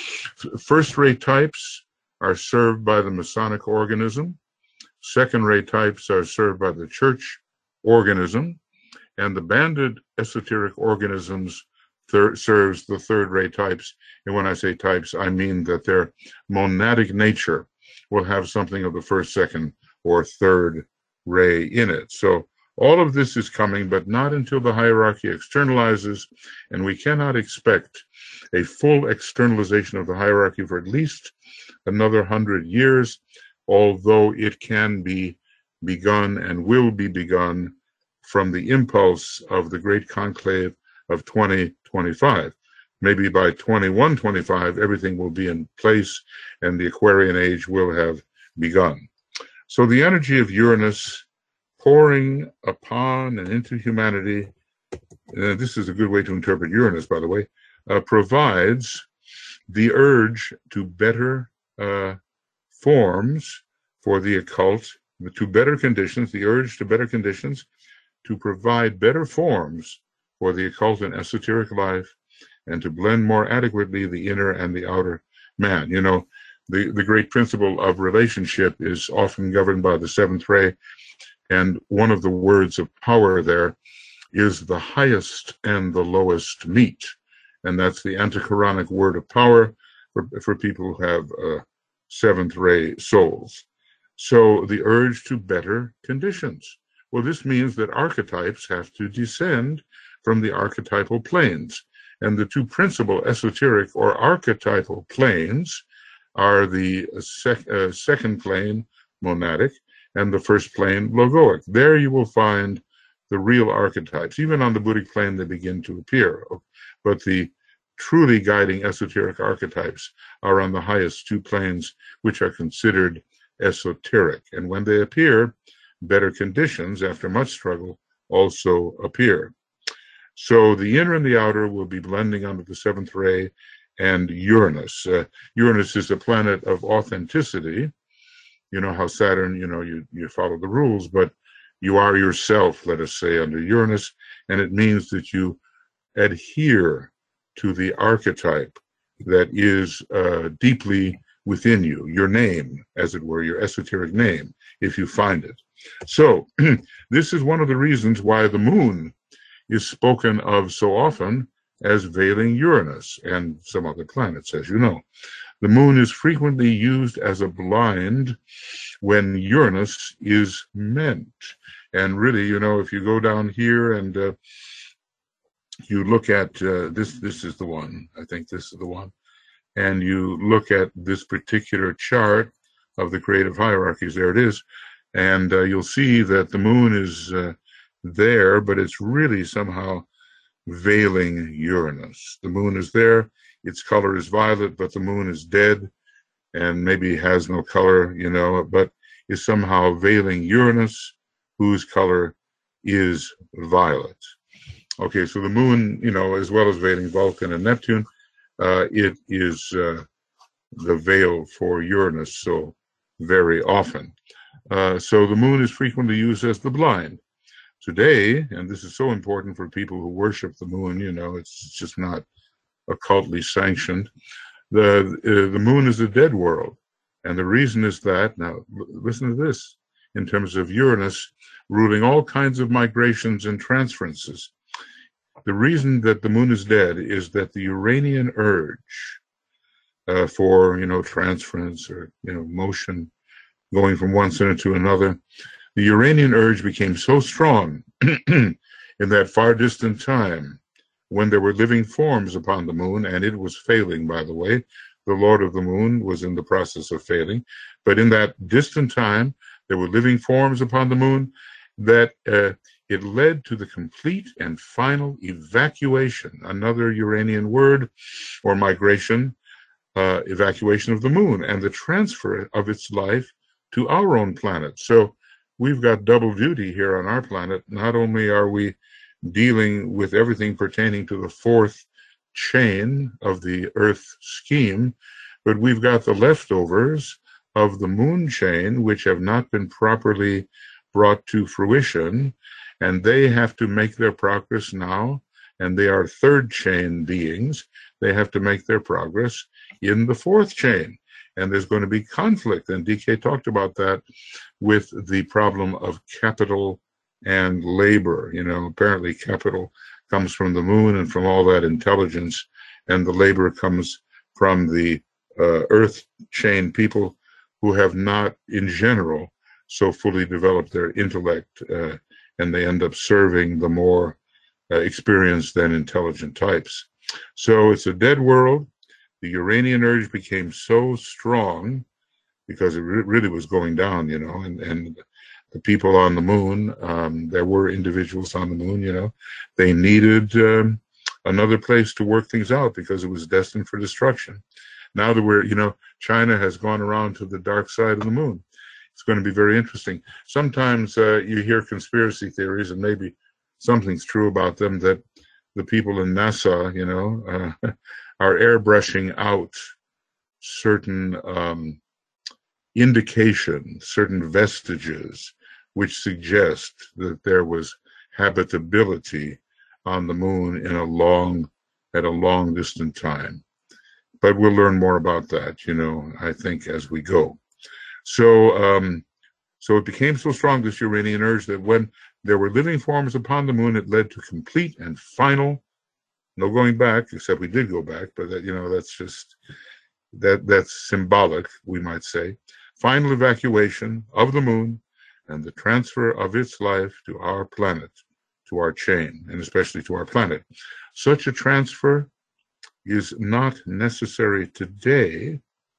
[SPEAKER 2] First-rate types are served by the Masonic organism. Second-rate types are served by the church organism, and the banded esoteric organisms thir- serves the third-rate types. And when I say types, I mean that their monadic nature will have something of the first, second, or third ray in it. So all of this is coming, but not until the hierarchy externalizes, and we cannot expect a full externalization of the hierarchy for at least another hundred years, although it can be begun and will be begun from the impulse of the great conclave of twenty twenty-five. Maybe by twenty-one twenty-five, everything will be in place and the Aquarian age will have begun. So the energy of Uranus pouring upon and into humanity, uh, this is a good way to interpret Uranus, by the way, uh, provides the urge to better uh, forms for the occult, to better conditions, the urge to better conditions, to provide better forms for the occult and esoteric life, and to blend more adequately the inner and the outer man. You know, the, the great principle of relationship is often governed by the seventh ray, and one of the words of power there is the highest and the lowest meet. And that's the antichoronic word of power for, for people who have uh, seventh ray souls. So the urge to better conditions. Well, this means that archetypes have to descend from the archetypal planes. And the two principal esoteric or archetypal planes are the sec- uh, second plane, monadic, and the first plane, logoic. There you will find the real archetypes. Even on the Buddhic plane, they begin to appear. But the truly guiding esoteric archetypes are on the highest two planes, which are considered esoteric. And when they appear, better conditions, after much struggle, also appear. So the inner and the outer will be blending under the seventh ray and Uranus. Uh, Uranus is a planet of authenticity. You know how Saturn, you know, you, you follow the rules, but you are yourself, let us say, under Uranus, and it means that you adhere to the archetype that is uh, deeply within you, your name, as it were, your esoteric name, if you find it. So this is one of the reasons why the moon is spoken of so often as veiling Uranus and some other planets, as you know. The moon is frequently used as a blind when Uranus is meant. And really, you know, if you go down here and uh, you look at uh, this, this is the one, I think this is the one, and you look at this particular chart of the creative hierarchies, there it is, and uh, you'll see that the moon is uh, there, but it's really somehow veiling Uranus. The moon is there, its color is violet, but the moon is dead and maybe has no color, you know, but is somehow veiling Uranus, whose color is violet. Okay, so the moon, you know, as well as veiling Vulcan and Neptune, uh, it is uh, the veil for Uranus so very often. Uh, so the moon is frequently used as the blind. Today, and this is so important for people who worship the moon, you know, it's just not occultly sanctioned. The, uh, the moon is a dead world. And the reason is that, now listen to this, in terms of Uranus ruling all kinds of migrations and transferences. The reason that the moon is dead is that the Uranian urge uh, for, you know, transference or, you know, motion going from one center to another, the Uranian urge became so strong in that far distant time when there were living forms upon the moon, and it was failing, by the way. The Lord of the Moon was in the process of failing. But in that distant time, there were living forms upon the moon that uh, it led to the complete and final evacuation, another Uranian word, or migration, uh, evacuation of the moon, and the transfer of its life to our own planet. So we've got double duty here on our planet. Not only are we dealing with everything pertaining to the fourth chain of the Earth scheme, but we've got the leftovers of the moon chain, which have not been properly brought to fruition, and they have to make their progress now, and they are third chain beings. They have to make their progress in the fourth chain, and there's going to be conflict, and D K talked about that with the problem of capital and labor. You know, apparently capital comes from the moon and from all that intelligence, and the labor comes from the uh, earth chain people who have not, in general, so fully developed their intellect, uh, and they end up serving the more uh, experienced than intelligent types. So it's a dead world. The Uranian urge became so strong because it re really was going down, you know, and, and the people on the moon, um, there were individuals on the moon, you know, they needed um, another place to work things out because it was destined for destruction. Now that we're, you know, China has gone around to the dark side of the moon. It's going to be very interesting. Sometimes uh, you hear conspiracy theories, and maybe something's true about them, that the people in NASA, you know, uh, are airbrushing out certain um, indications, certain vestiges, which suggest that there was habitability on the moon in a long, at a long distant time. But we'll learn more about that, you know, I think, as we go. So, um, so it became so strong, this Uranian urge, that when there were living forms upon the moon, it led to complete and final, no going back, except we did go back, but that, you know, that's just, that that's symbolic, we might say, final evacuation of the moon and the transfer of its life to our planet, to our chain, and especially to our planet. Such a transfer is not necessary today,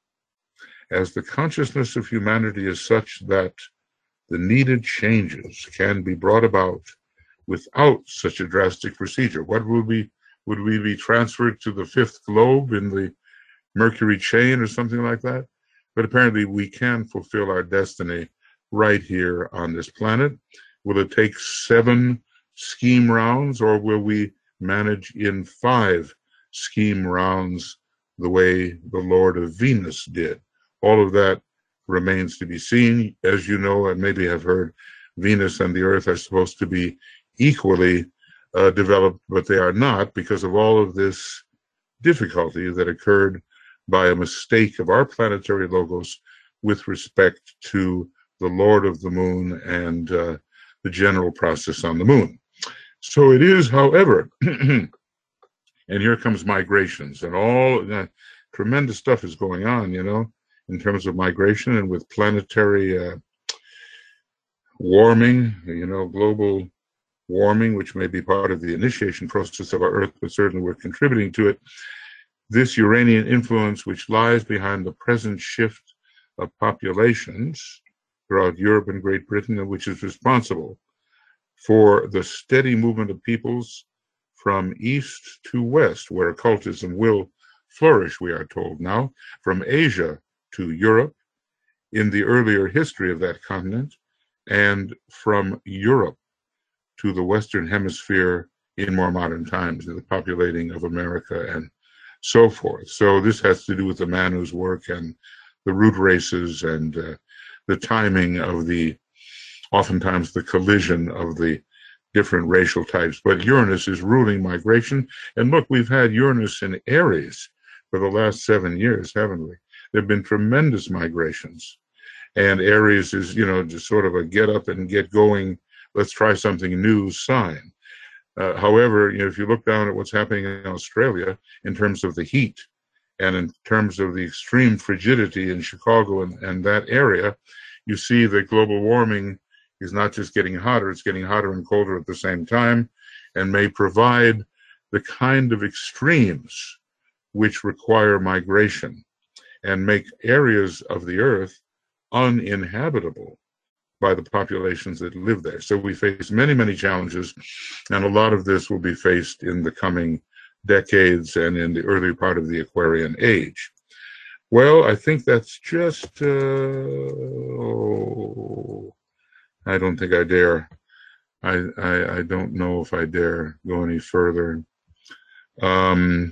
[SPEAKER 2] as the consciousness of humanity is such that the needed changes can be brought about without such a drastic procedure. What would we, would we be transferred to the fifth globe in the Mercury chain or something like that? But apparently we can fulfill our destiny right here on this planet. Will it take seven scheme rounds, or will we manage in five scheme rounds the way the Lord of Venus did? All of that remains to be seen. As you know, and maybe have heard, Venus and the Earth are supposed to be equally uh, developed, but they are not, because of all of this difficulty that occurred by a mistake of our planetary logos with respect to the Lord of the Moon and uh, the general process on the moon. So it is, however, and here comes migrations, and all uh, tremendous stuff is going on, you know, in terms of migration and with planetary uh, warming, you know, global warming, which may be part of the initiation process of our Earth, but certainly we're contributing to it. This Uranian influence, which lies behind the present shift of populations throughout Europe and Great Britain, and which is responsible for the steady movement of peoples from east to west, where occultism will flourish, we are told now, from Asia to Europe in the earlier history of that continent, and from Europe to the Western Hemisphere in more modern times, in the populating of America and so forth. So this has to do with the Manu's work and the root races and uh, the timing of the, oftentimes the collision of the different racial types. But Uranus is ruling migration. And look, we've had Uranus in Aries for the last seven years, haven't we? There have been tremendous migrations. And Aries is, you know, just sort of a get up and get going, let's try something new sign. Uh, however, you know, if you look down at what's happening in Australia in terms of the heat and in terms of the extreme frigidity in Chicago and, and that area, you see that global warming is not just getting hotter, it's getting hotter and colder at the same time, and may provide the kind of extremes which require migration and make areas of the Earth uninhabitable by the populations that live there. So we face many, many challenges, and a lot of this will be faced in the coming decades and in the early part of the Aquarian age. Well, I think that's just, uh, oh, I don't think I dare. I, I, I don't know if I dare go any further. Um,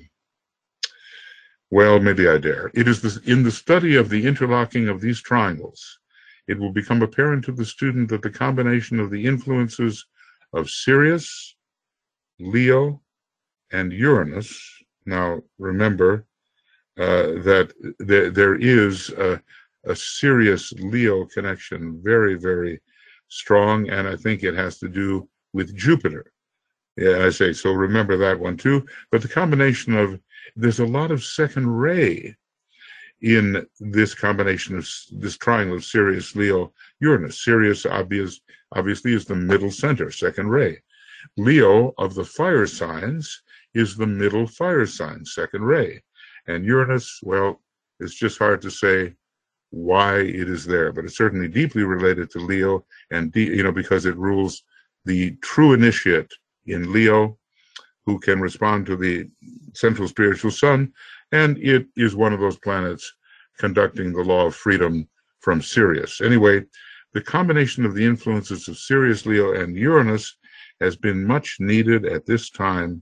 [SPEAKER 2] well, maybe I dare. It is this, in the study of the interlocking of these triangles, it will become apparent to the student that the combination of the influences of Sirius, Leo, and Uranus, now remember uh, that there, there is a, a Sirius-Leo connection, very, very strong, and I think it has to do with Jupiter. Yeah, I say, so remember that one too. But the combination of, there's a lot of second ray in this combination of this triangle of Sirius, Leo, Uranus. Sirius obvious, obviously is the middle center, second ray. Leo of the fire signs is the middle fire sign, second ray. And Uranus, well, it's just hard to say why it is there, but it's certainly deeply related to Leo, and you know, because it rules the true initiate in Leo, who can respond to the central spiritual sun, and it is one of those planets conducting the law of freedom from Sirius. Anyway, the combination of the influences of Sirius, Leo, and Uranus has been much needed at this time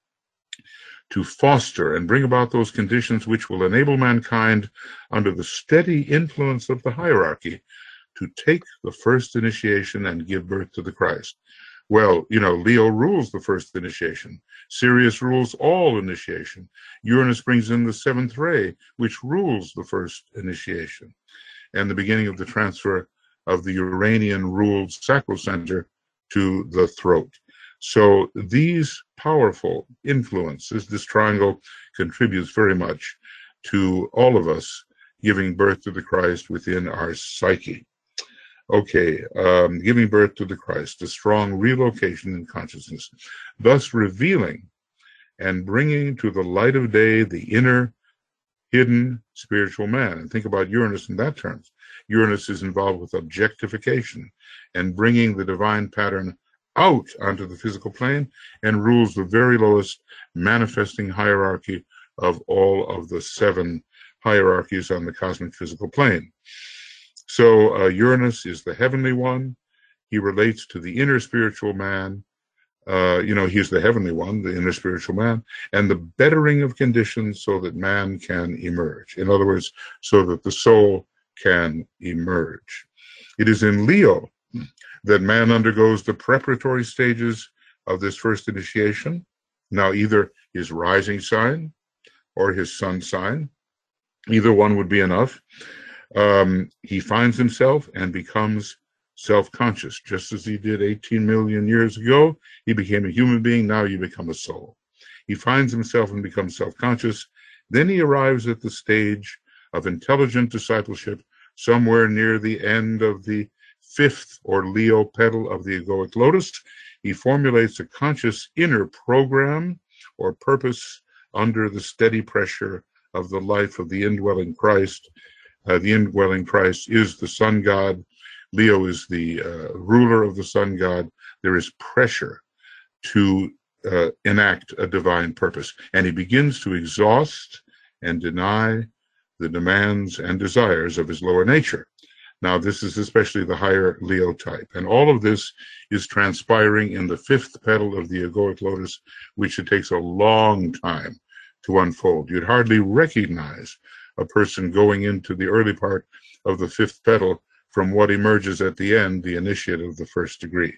[SPEAKER 2] to foster and bring about those conditions which will enable mankind, under the steady influence of the hierarchy, to take the first initiation and give birth to the Christ. Well, you know, Leo rules the first initiation. Sirius rules all initiation. Uranus brings in the seventh ray, which rules the first initiation, and the beginning of the transfer of the Uranian-ruled sacral center to the throat. So these powerful influences, this triangle contributes very much to all of us giving birth to the Christ within our psyche. Okay, um, giving birth to the Christ, a strong relocation in consciousness, thus revealing and bringing to the light of day the inner, hidden spiritual man. And think about Uranus in that terms. Uranus is involved with objectification and bringing the divine pattern out onto the physical plane, and rules the very lowest manifesting hierarchy of all of the seven hierarchies on the cosmic physical plane. So uh, Uranus is the heavenly one. He relates to the inner spiritual man. Uh, you know, he's the heavenly one, the inner spiritual man, and the bettering of conditions so that man can emerge. In other words, so that the soul can emerge. It is in Leo that man undergoes the preparatory stages of this first initiation. Now, either his rising sign or his sun sign Either one would be enough. Um, he finds himself and becomes self-conscious, just as he did eighteen million years ago. He became a human being. Now you become a soul. He finds himself and becomes self-conscious. Then he arrives at the stage of intelligent discipleship somewhere near the end of the fifth or Leo petal of the egoic lotus. He formulates a conscious inner program or purpose under the steady pressure of the life of the indwelling Christ. Uh, the indwelling Christ is the sun god. Leo is the uh, ruler of the sun god. There is pressure to uh, enact a divine purpose, and he begins to exhaust and deny the demands and desires of his lower nature. Now, this is especially the higher Leo type, and all of this is transpiring in the fifth petal of the egoic lotus, which it takes a long time to unfold. You'd hardly recognize a person going into the early part of the fifth petal from what emerges at the end, the initiate of the first degree.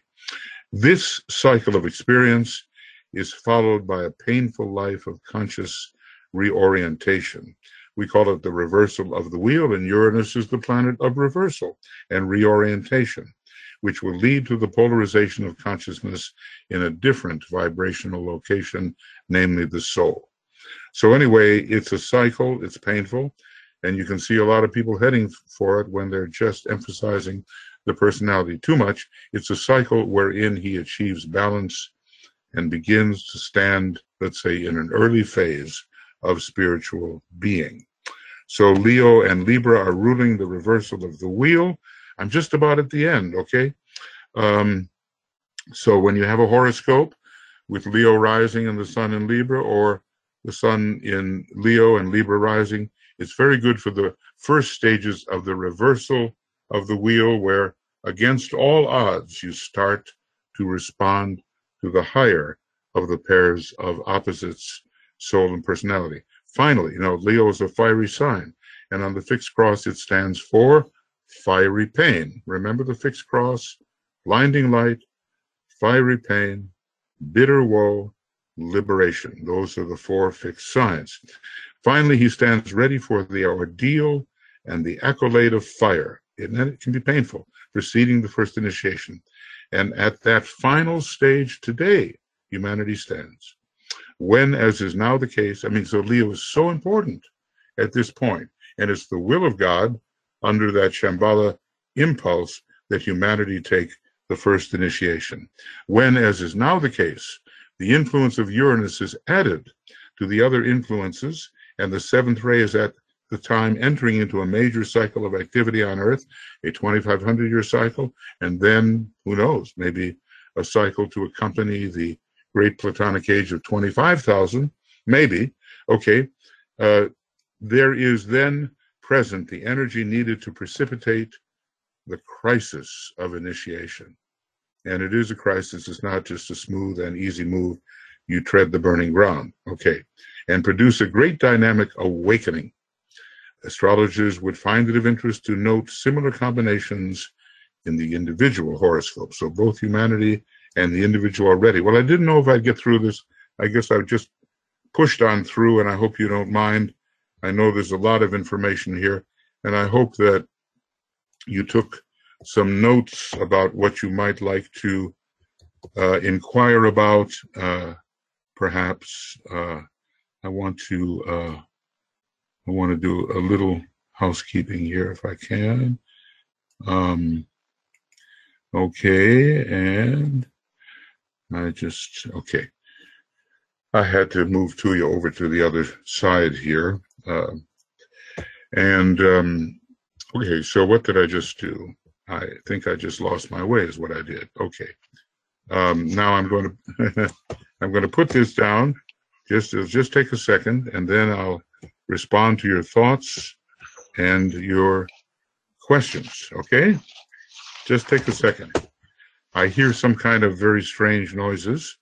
[SPEAKER 2] This cycle of experience is followed by a painful life of conscious reorientation. We call it the reversal of the wheel, and Uranus is the planet of reversal and reorientation, which will lead to the polarization of consciousness in a different vibrational location, namely the soul. So anyway, it's a cycle, it's painful, and you can see a lot of people heading for it when they're just emphasizing the personality too much. It's a cycle wherein he achieves balance and begins to stand, let's say, in an early phase of spiritual being. So Leo and Libra are ruling the reversal of the wheel. I'm just about at the end, okay? Um, so when you have a horoscope with Leo rising and the sun in Libra, or the sun in Leo and Libra rising, it's very good for the first stages of the reversal of the wheel, where against all odds you start to respond to the higher of the pairs of opposites, soul and personality. Finally, you know, Leo is a fiery sign, and on the fixed cross it stands for fiery pain. Remember the fixed cross? Blinding light, fiery pain, bitter woe, liberation. Those are the four fixed signs. Finally, he stands ready for the ordeal and the accolade of fire. And then it can be painful, preceding the first initiation. And at that final stage today, humanity stands. When, as is now the case, I mean, so Leo is so important at this point, and it's the will of God under that Shambhala impulse that humanity take the first initiation. When, as is now the case, the influence of Uranus is added to the other influences, and the seventh ray is at the time entering into a major cycle of activity on Earth, a twenty-five hundred year cycle, and then, who knows, maybe a cycle to accompany the great Platonic age of twenty-five thousand, maybe, okay. Uh, there is then present the energy needed to precipitate the crisis of initiation. And it is a crisis, it's not just a smooth and easy move, you tread the burning ground, okay, and produce a great dynamic awakening. Astrologers would find it of interest to note similar combinations in the individual horoscope. So both humanity and the individual are ready. Well, I didn't know if I'd get through this. I guess I've just pushed on through, and I hope you don't mind. I know there's a lot of information here, and I hope that you took some notes about what you might like to uh, inquire about. Uh, perhaps uh, I want to uh, I want to do a little housekeeping here if I can. Um, okay, and I just, okay. I had to move to you over to the other side here. Uh, and, um, okay, so what did I just do? I think I just lost my way is what I did. Okay. Um, now I'm going to, I'm going to put this down. Just, just take a second, and then I'll respond to your thoughts and your questions, okay? Just take a second. I hear some kind of very strange noises.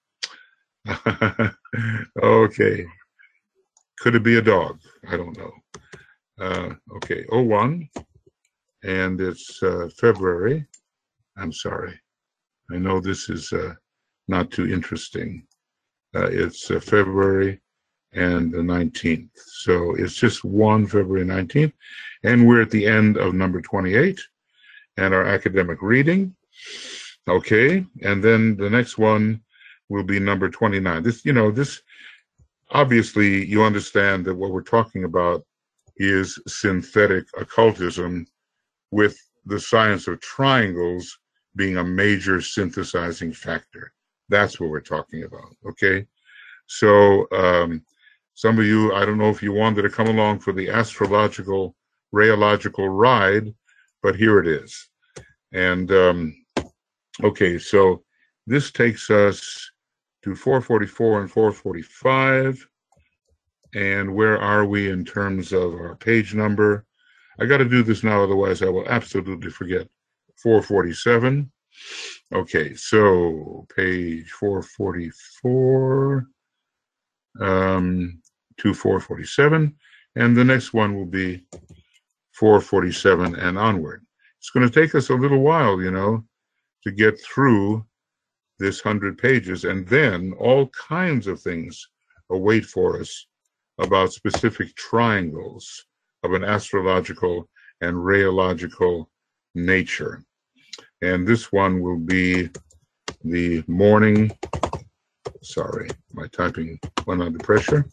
[SPEAKER 2] Okay. Could it be a dog? I don't know. Uh, okay, oh one, and it's uh, February. I'm sorry. I know this is uh, not too interesting. Uh, it's uh, February, and the nineteenth. So it's just one February nineteenth. And we're at the end of number twenty-eight and our academic reading. Okay. And then the next one will be number twenty-nine. This, you know, this, obviously you understand that what we're talking about is synthetic occultism, with the science of triangles being a major synthesizing factor. That's what we're talking about, okay? So um, some of you, I don't know if you wanted to come along for the astrological, rheological ride, but here it is. And um, okay, so this takes us to four forty-four and four forty-five. And where are we in terms of our page number? I got to do this now, otherwise I will absolutely forget. four forty-seven. Okay, so page four forty-four um, to four forty-seven, and the next one will be four forty-seven and onward. It's going to take us a little while, you know, to get through this hundred pages, and then all kinds of things await for us about specific triangles of an astrological and rheological nature. And this one will be the morning, sorry, my typing went under pressure,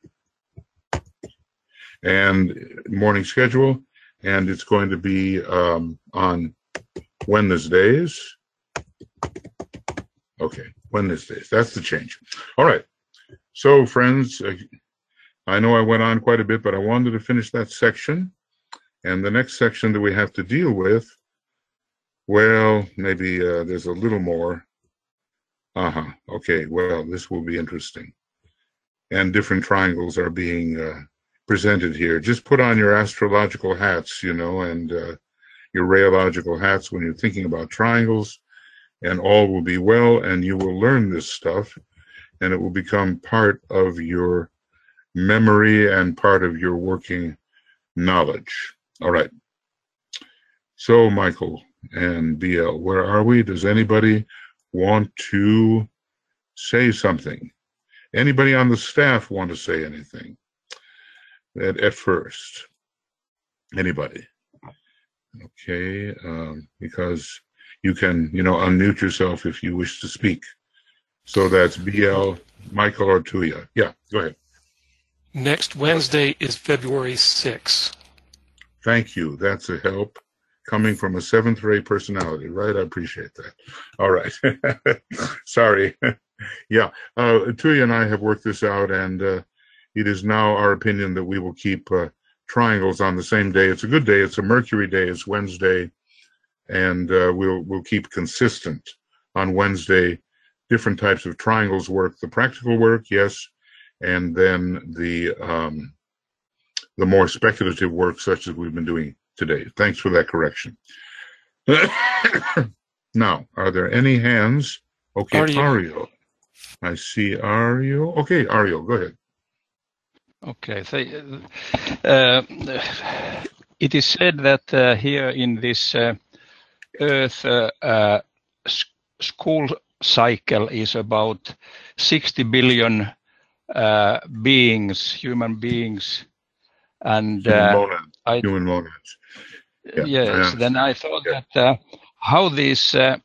[SPEAKER 2] and morning schedule, and it's going to be um, on Wednesdays. Okay, Wednesdays, that's the change. All right, so friends, uh, I know I went on quite a bit, but I wanted to finish that section. And the next section that we have to deal with, well, maybe uh, there's a little more. Uh-huh. Okay, well, this will be interesting. And different triangles are being uh, presented here. Just put on your astrological hats, you know, and uh, your rheological hats when you're thinking about triangles, and all will be well, and you will learn this stuff, and it will become part of your memory and part of your working knowledge. All right. So, Michael and B L, where are we? Does anybody want to say something? Anybody on the staff want to say anything at, at first? Anybody? Okay, um, because you can, you know, unmute yourself if you wish to speak. So that's B L, Michael, or Tuya. Yeah, go ahead.
[SPEAKER 3] Next Wednesday is February sixth.
[SPEAKER 2] Thank you. That's a help coming from a seventh grade personality, right? I appreciate that. All right. Sorry. Yeah. Uh, Tuya and I have worked this out, and uh, it is now our opinion that we will keep uh, triangles on the same day. It's a good day. It's a Mercury day. It's Wednesday, and uh, we'll we'll keep consistent on Wednesday. Different types of triangles work. The practical work, yes, and then the um, the more speculative work, such as we've been doing today. Thanks for that correction. Now, are there any hands? Okay,
[SPEAKER 3] Ario.
[SPEAKER 2] Ario. I see Ario. Okay, Ario, go ahead.
[SPEAKER 4] Okay. So, uh, it is said that uh, here in this uh, Earth uh, uh, school cycle is about sixty billion uh, beings, human beings, and
[SPEAKER 2] Human
[SPEAKER 4] uh,
[SPEAKER 2] monads.
[SPEAKER 4] I,
[SPEAKER 2] Human monads. Yeah,
[SPEAKER 4] yes.
[SPEAKER 2] I
[SPEAKER 4] Then I thought
[SPEAKER 2] yeah.
[SPEAKER 4] that uh, how these uh,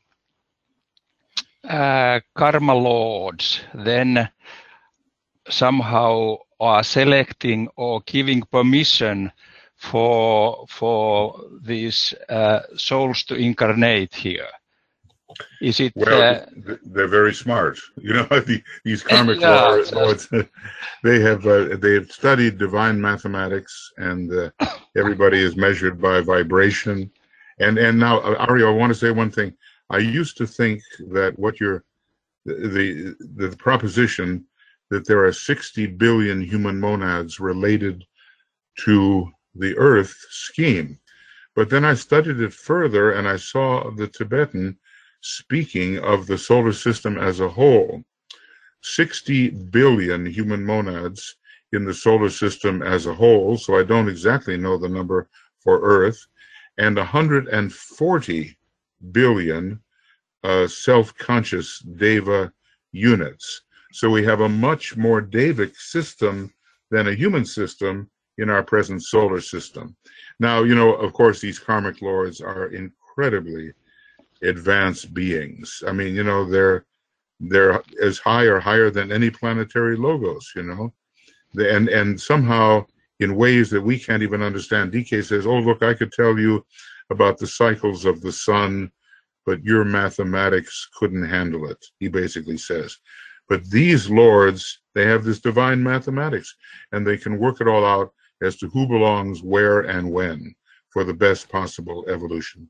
[SPEAKER 4] uh, karma lords then somehow are selecting or giving permission for for these uh, souls to incarnate here. Is it?
[SPEAKER 2] Well,
[SPEAKER 4] uh,
[SPEAKER 2] they're very smart. You know, the, these karmic
[SPEAKER 4] Yeah,
[SPEAKER 2] lords, lords, they have uh, they have studied divine mathematics, and uh, everybody is measured by vibration. And and now, uh, Ario, I want to say one thing. I used to think that what you're the the, the proposition that there are sixty billion human monads related to the Earth scheme, but then I studied it further, and I saw the Tibetan speaking of the solar system as a whole. sixty billion human monads in the solar system as a whole, so I don't exactly know the number for Earth, and one hundred forty billion uh, self-conscious Deva units. So we have a much more Davic system than a human system in our present solar system. Now, you know, of course, these karmic lords are incredibly advanced beings. I mean, you know, they're they're as high or higher than any planetary logos, you know, and and somehow in ways that we can't even understand. D K says, "Oh, look, I could tell you about the cycles of the sun, but your mathematics couldn't handle it," he basically says. But these lords, they have this divine mathematics, and they can work it all out as to who belongs where and when for the best possible evolution.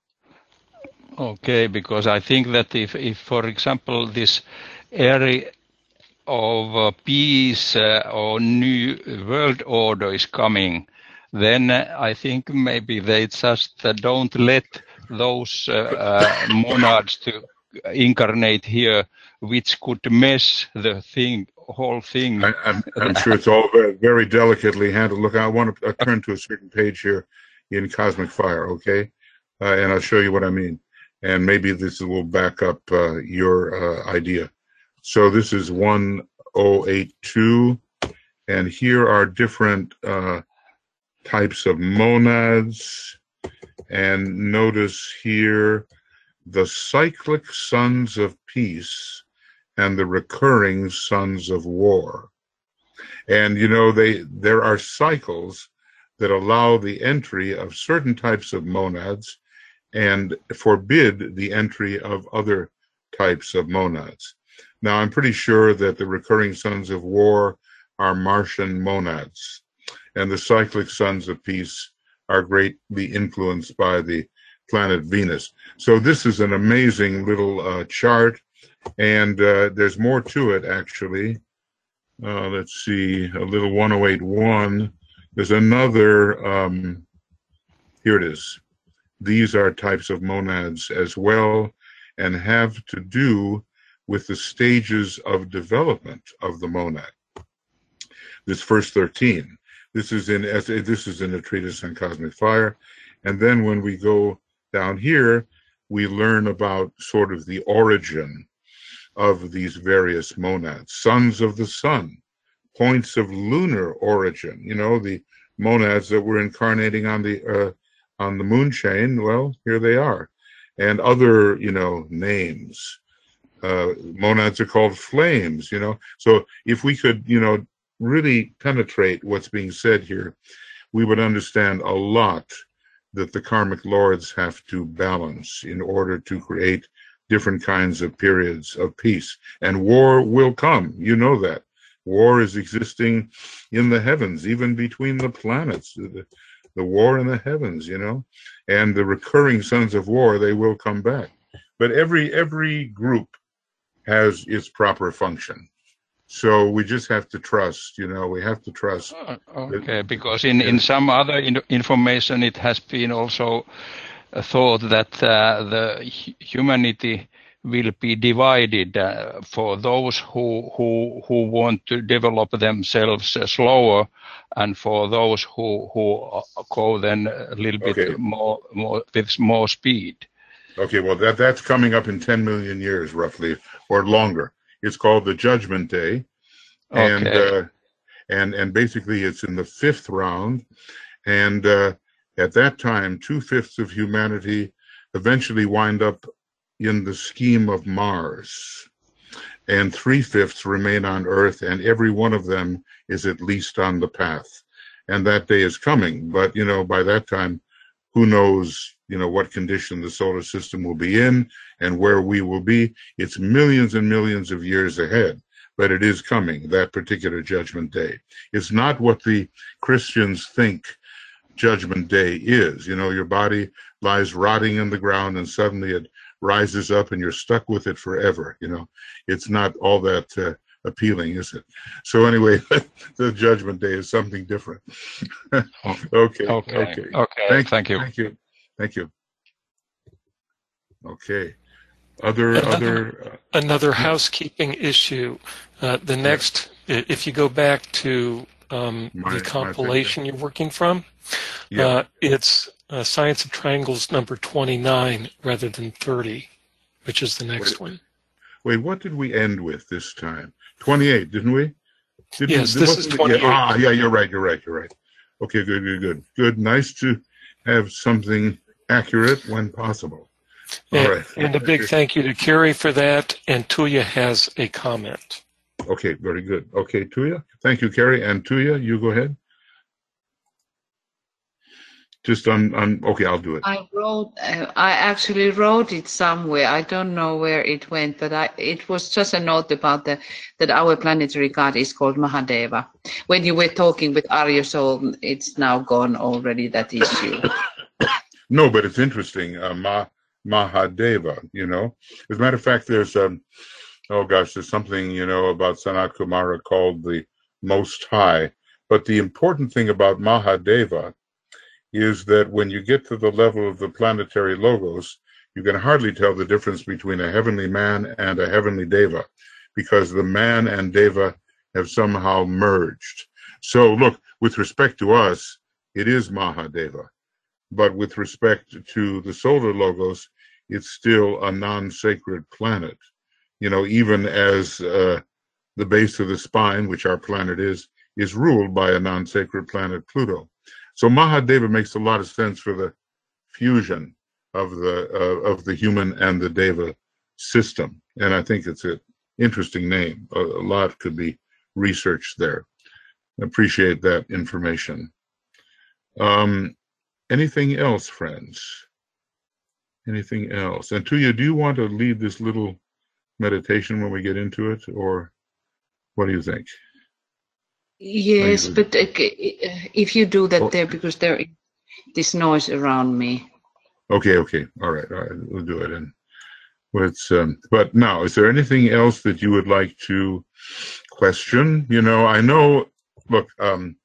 [SPEAKER 4] Okay, because I think that if, if for example, this area of uh, peace uh, or new world order is coming, then uh, I think maybe they just uh, don't let those uh, uh, monads to incarnate here, which could mess the thing, whole thing.
[SPEAKER 2] I, I'm, I'm sure it's all very, very delicately handled. Look, I want to uh, turn to a certain page here in Cosmic Fire, okay? Uh, and I'll show you what I mean. And maybe this will back up uh, your uh, idea. So this is one oh eight two, and here are different uh, types of monads. And notice here the cyclic sons of peace and the recurring sons of war. And you know, they there are cycles that allow the entry of certain types of monads and forbid the entry of other types of monads. Now, I'm pretty sure that the recurring sons of war are Martian monads, and the cyclic sons of peace are greatly influenced by the planet Venus. So this is an amazing little uh, chart, and uh, there's more to it, actually. Uh, let's see, a little one oh eight one. There's another, um, here it is. These are types of monads as well, and have to do with the stages of development of the monad. This first thirteen. This is in this is in a treatise on cosmic fire, and then when we go down here, we learn about sort of the origin of these various monads. Sons of the sun, points of lunar origin. You know, the monads that were incarnating on the uh, on the moon chain. Well, here they are, and other you know names. Uh, monads are called flames. You know, so if we could you know really penetrate what's being said here, we would understand a lot that the karmic lords have to balance in order to create different kinds of periods of peace. And war will come, you know that. War is existing in the heavens, even between the planets, the, the war in the heavens, you know. And the recurring sons of war, they will come back. But every every group has its proper function. So we just have to trust, you know, we have to trust.
[SPEAKER 4] Oh, okay, that, because in, in some other in information, it has been also thought that uh, the humanity will be divided uh, for those who, who, who want to develop themselves uh, slower, and for those who, who go then a little bit okay. more, more with more speed.
[SPEAKER 2] Okay, well, that, that's coming up in ten million years, roughly, or longer. It's called the Judgment Day, and
[SPEAKER 4] okay.
[SPEAKER 2] uh, and and basically it's in the fifth round, and uh, at that time, two fifths of humanity eventually wind up in the scheme of Mars, and three fifths remain on Earth, and every one of them is at least on the path, and that day is coming. But you know, by that time, who knows? You know what condition the solar system will be in and where we will be. It's millions and millions of years ahead, but it is coming, that particular Judgment Day. It's not what the Christians think Judgment Day is. You know, your body lies rotting in the ground and suddenly it rises up and you're stuck with it forever. You know, it's not all that uh, appealing, is it? So anyway, the Judgment Day is something different. okay,
[SPEAKER 4] okay,
[SPEAKER 2] okay.
[SPEAKER 4] Okay.
[SPEAKER 2] Thank,
[SPEAKER 4] thank you.
[SPEAKER 2] Thank you. Thank you. Okay. Other,
[SPEAKER 3] another,
[SPEAKER 2] other. Uh,
[SPEAKER 3] another housekeeping issue. Uh, the next, yeah. if you go back to um, my, the compilation you're working from,
[SPEAKER 2] yeah.
[SPEAKER 3] uh, it's uh, Science of Triangles number twenty-nine rather than thirty, which is the next
[SPEAKER 2] what,
[SPEAKER 3] one.
[SPEAKER 2] wait, what did we end with this time? twenty-eight, didn't we? Did
[SPEAKER 3] yes,
[SPEAKER 2] we,
[SPEAKER 3] this is twenty-eight.
[SPEAKER 2] Yeah, ah, yeah, you're right, you're right, you're right. Okay, good, good, good. Good, nice to have something accurate when possible. All
[SPEAKER 3] and,
[SPEAKER 2] right.
[SPEAKER 3] And a big thank you to Carrie for that, and Tuya has a comment.
[SPEAKER 2] Okay, very good. Okay, Tuya. Thank you, Carrie. And Tuya, you go ahead. Just on, on okay, I'll do it.
[SPEAKER 5] I wrote, uh, I actually wrote it somewhere. I don't know where it went, but I, it was just a note about the, that our planetary god is called Mahadeva. When you were talking with Arya, so it's now gone already, that issue.
[SPEAKER 2] No, but it's interesting. Uh, Ma, Mahadeva, you know. As a matter of fact, there's, um, oh gosh, there's something, you know, about Sanat Kumara called the Most High. But the important thing about Mahadeva is that when you get to the level of the planetary logos, you can hardly tell the difference between a heavenly man and a heavenly deva, because the man and deva have somehow merged. So look, with respect to us, it is Mahadeva, but with respect to the solar logos, it's still a non-sacred planet. You know, even as uh, the base of the spine, which our planet is, is ruled by a non-sacred planet, Pluto. So Mahadeva makes a lot of sense for the fusion of the uh, of the human and the Deva system, and I think it's an interesting name. A, a lot could be researched there. I appreciate that information. Um, anything else, friends? Anything else? And Tuya, do you want to lead this little meditation when we get into it, or what do you think?
[SPEAKER 5] Yes, but uh, if you do that there, because there is this noise around me.
[SPEAKER 2] Okay, okay, all right, all right, we'll do it. And it's, um, but now, is there anything else that you would like to question? You know, I know. Look, um,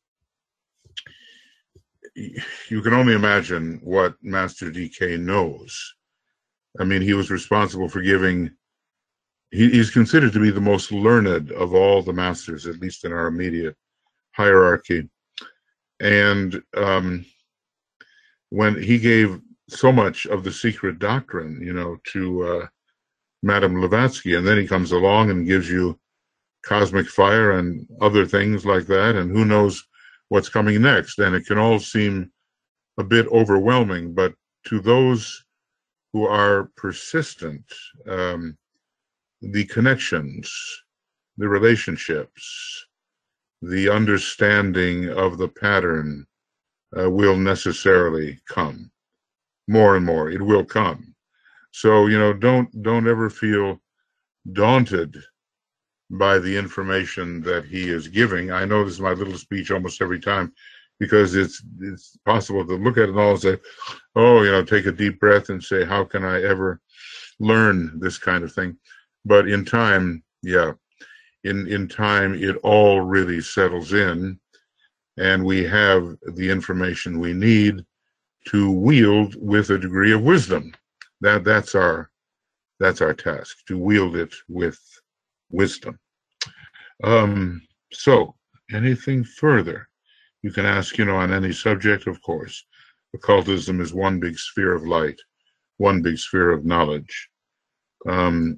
[SPEAKER 2] you can only imagine what Master D K knows. I mean, he was responsible for giving. He, he's considered to be the most learned of all the masters, at least in our immediate hierarchy. And um, when he gave so much of the secret doctrine, you know, to uh, Madame Blavatsky, and then he comes along and gives you cosmic fire and other things like that, and who knows what's coming next. And it can all seem a bit overwhelming, but to those who are persistent, um, the connections, the relationships, the understanding of the pattern uh, will necessarily come. More and more, it will come. So, you know, don't don't ever feel daunted by the information that he is giving. I know this is my little speech almost every time, because it's it's possible to look at it all and say, oh, you know, take a deep breath and say, how can I ever learn this kind of thing? But in time, yeah, in, in time, it all really settles in, and we have the information we need to wield with a degree of wisdom. That that's our that's our task, to wield it with wisdom. Um, so, anything further? You can ask, you know, on any subject, of course. Occultism is one big sphere of light, one big sphere of knowledge. Um,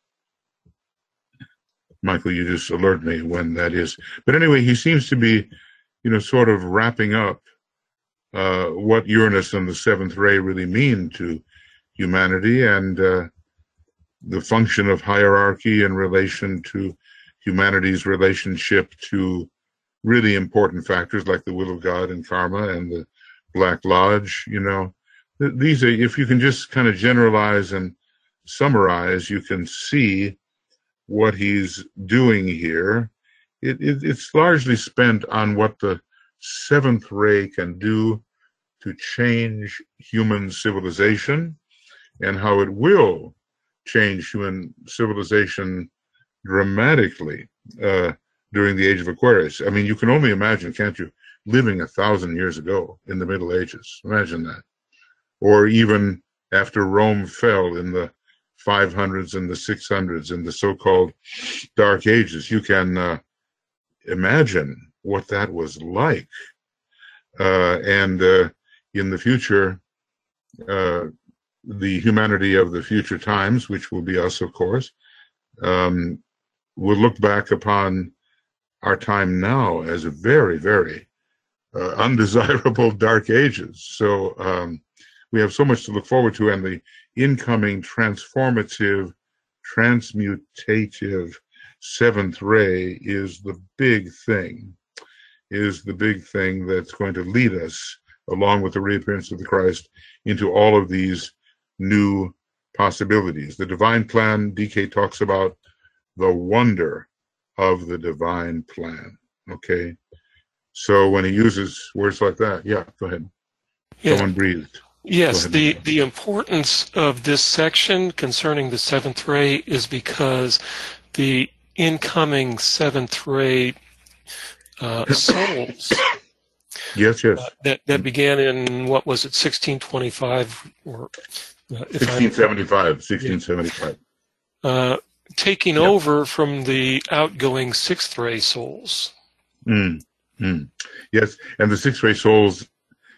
[SPEAKER 2] Michael, you just alert me when that is. But anyway, he seems to be, you know, sort of wrapping up uh, what Uranus and the seventh ray really mean to humanity, and uh, the function of hierarchy in relation to humanity's relationship to really important factors like the will of God and karma and the Black Lodge. You know, these are, if you can just kind of generalize and summarize, you can see what he's doing here. It, it, it's largely spent on what the seventh ray can do to change human civilization, and how it will change human civilization dramatically uh, during the age of Aquarius. I mean, you can only imagine, can't you, living a thousand years ago in the Middle Ages. Imagine that. Or even after Rome fell in the five hundreds and the six hundreds in the so-called Dark Ages. You can uh, imagine what that was like. Uh, and uh, in the future, uh, the humanity of the future times, which will be us, of course, um, will look back upon our time now as a very, very uh, undesirable dark ages. So um, we have so much to look forward to, and the incoming transformative, transmutative seventh ray is the big thing, is the big thing that's going to lead us, along with the reappearance of the Christ, into all of these new possibilities. The divine plan, D K talks about the wonder of the divine plan. Okay, so when he uses words like that, yeah, go ahead.
[SPEAKER 3] Yeah.
[SPEAKER 2] Someone breathed.
[SPEAKER 3] Yes, the, the importance of this section concerning the seventh ray is because the incoming seventh ray uh, souls
[SPEAKER 2] yes, yes.
[SPEAKER 3] uh, that, that began in, what was it, sixteen twenty-five? Or, uh, if
[SPEAKER 2] sixteen seventy-five, sixteen seventy-five.
[SPEAKER 3] Uh, taking
[SPEAKER 2] yep.
[SPEAKER 3] over from the outgoing sixth ray souls.
[SPEAKER 2] Mm, mm. Yes, and the sixth ray souls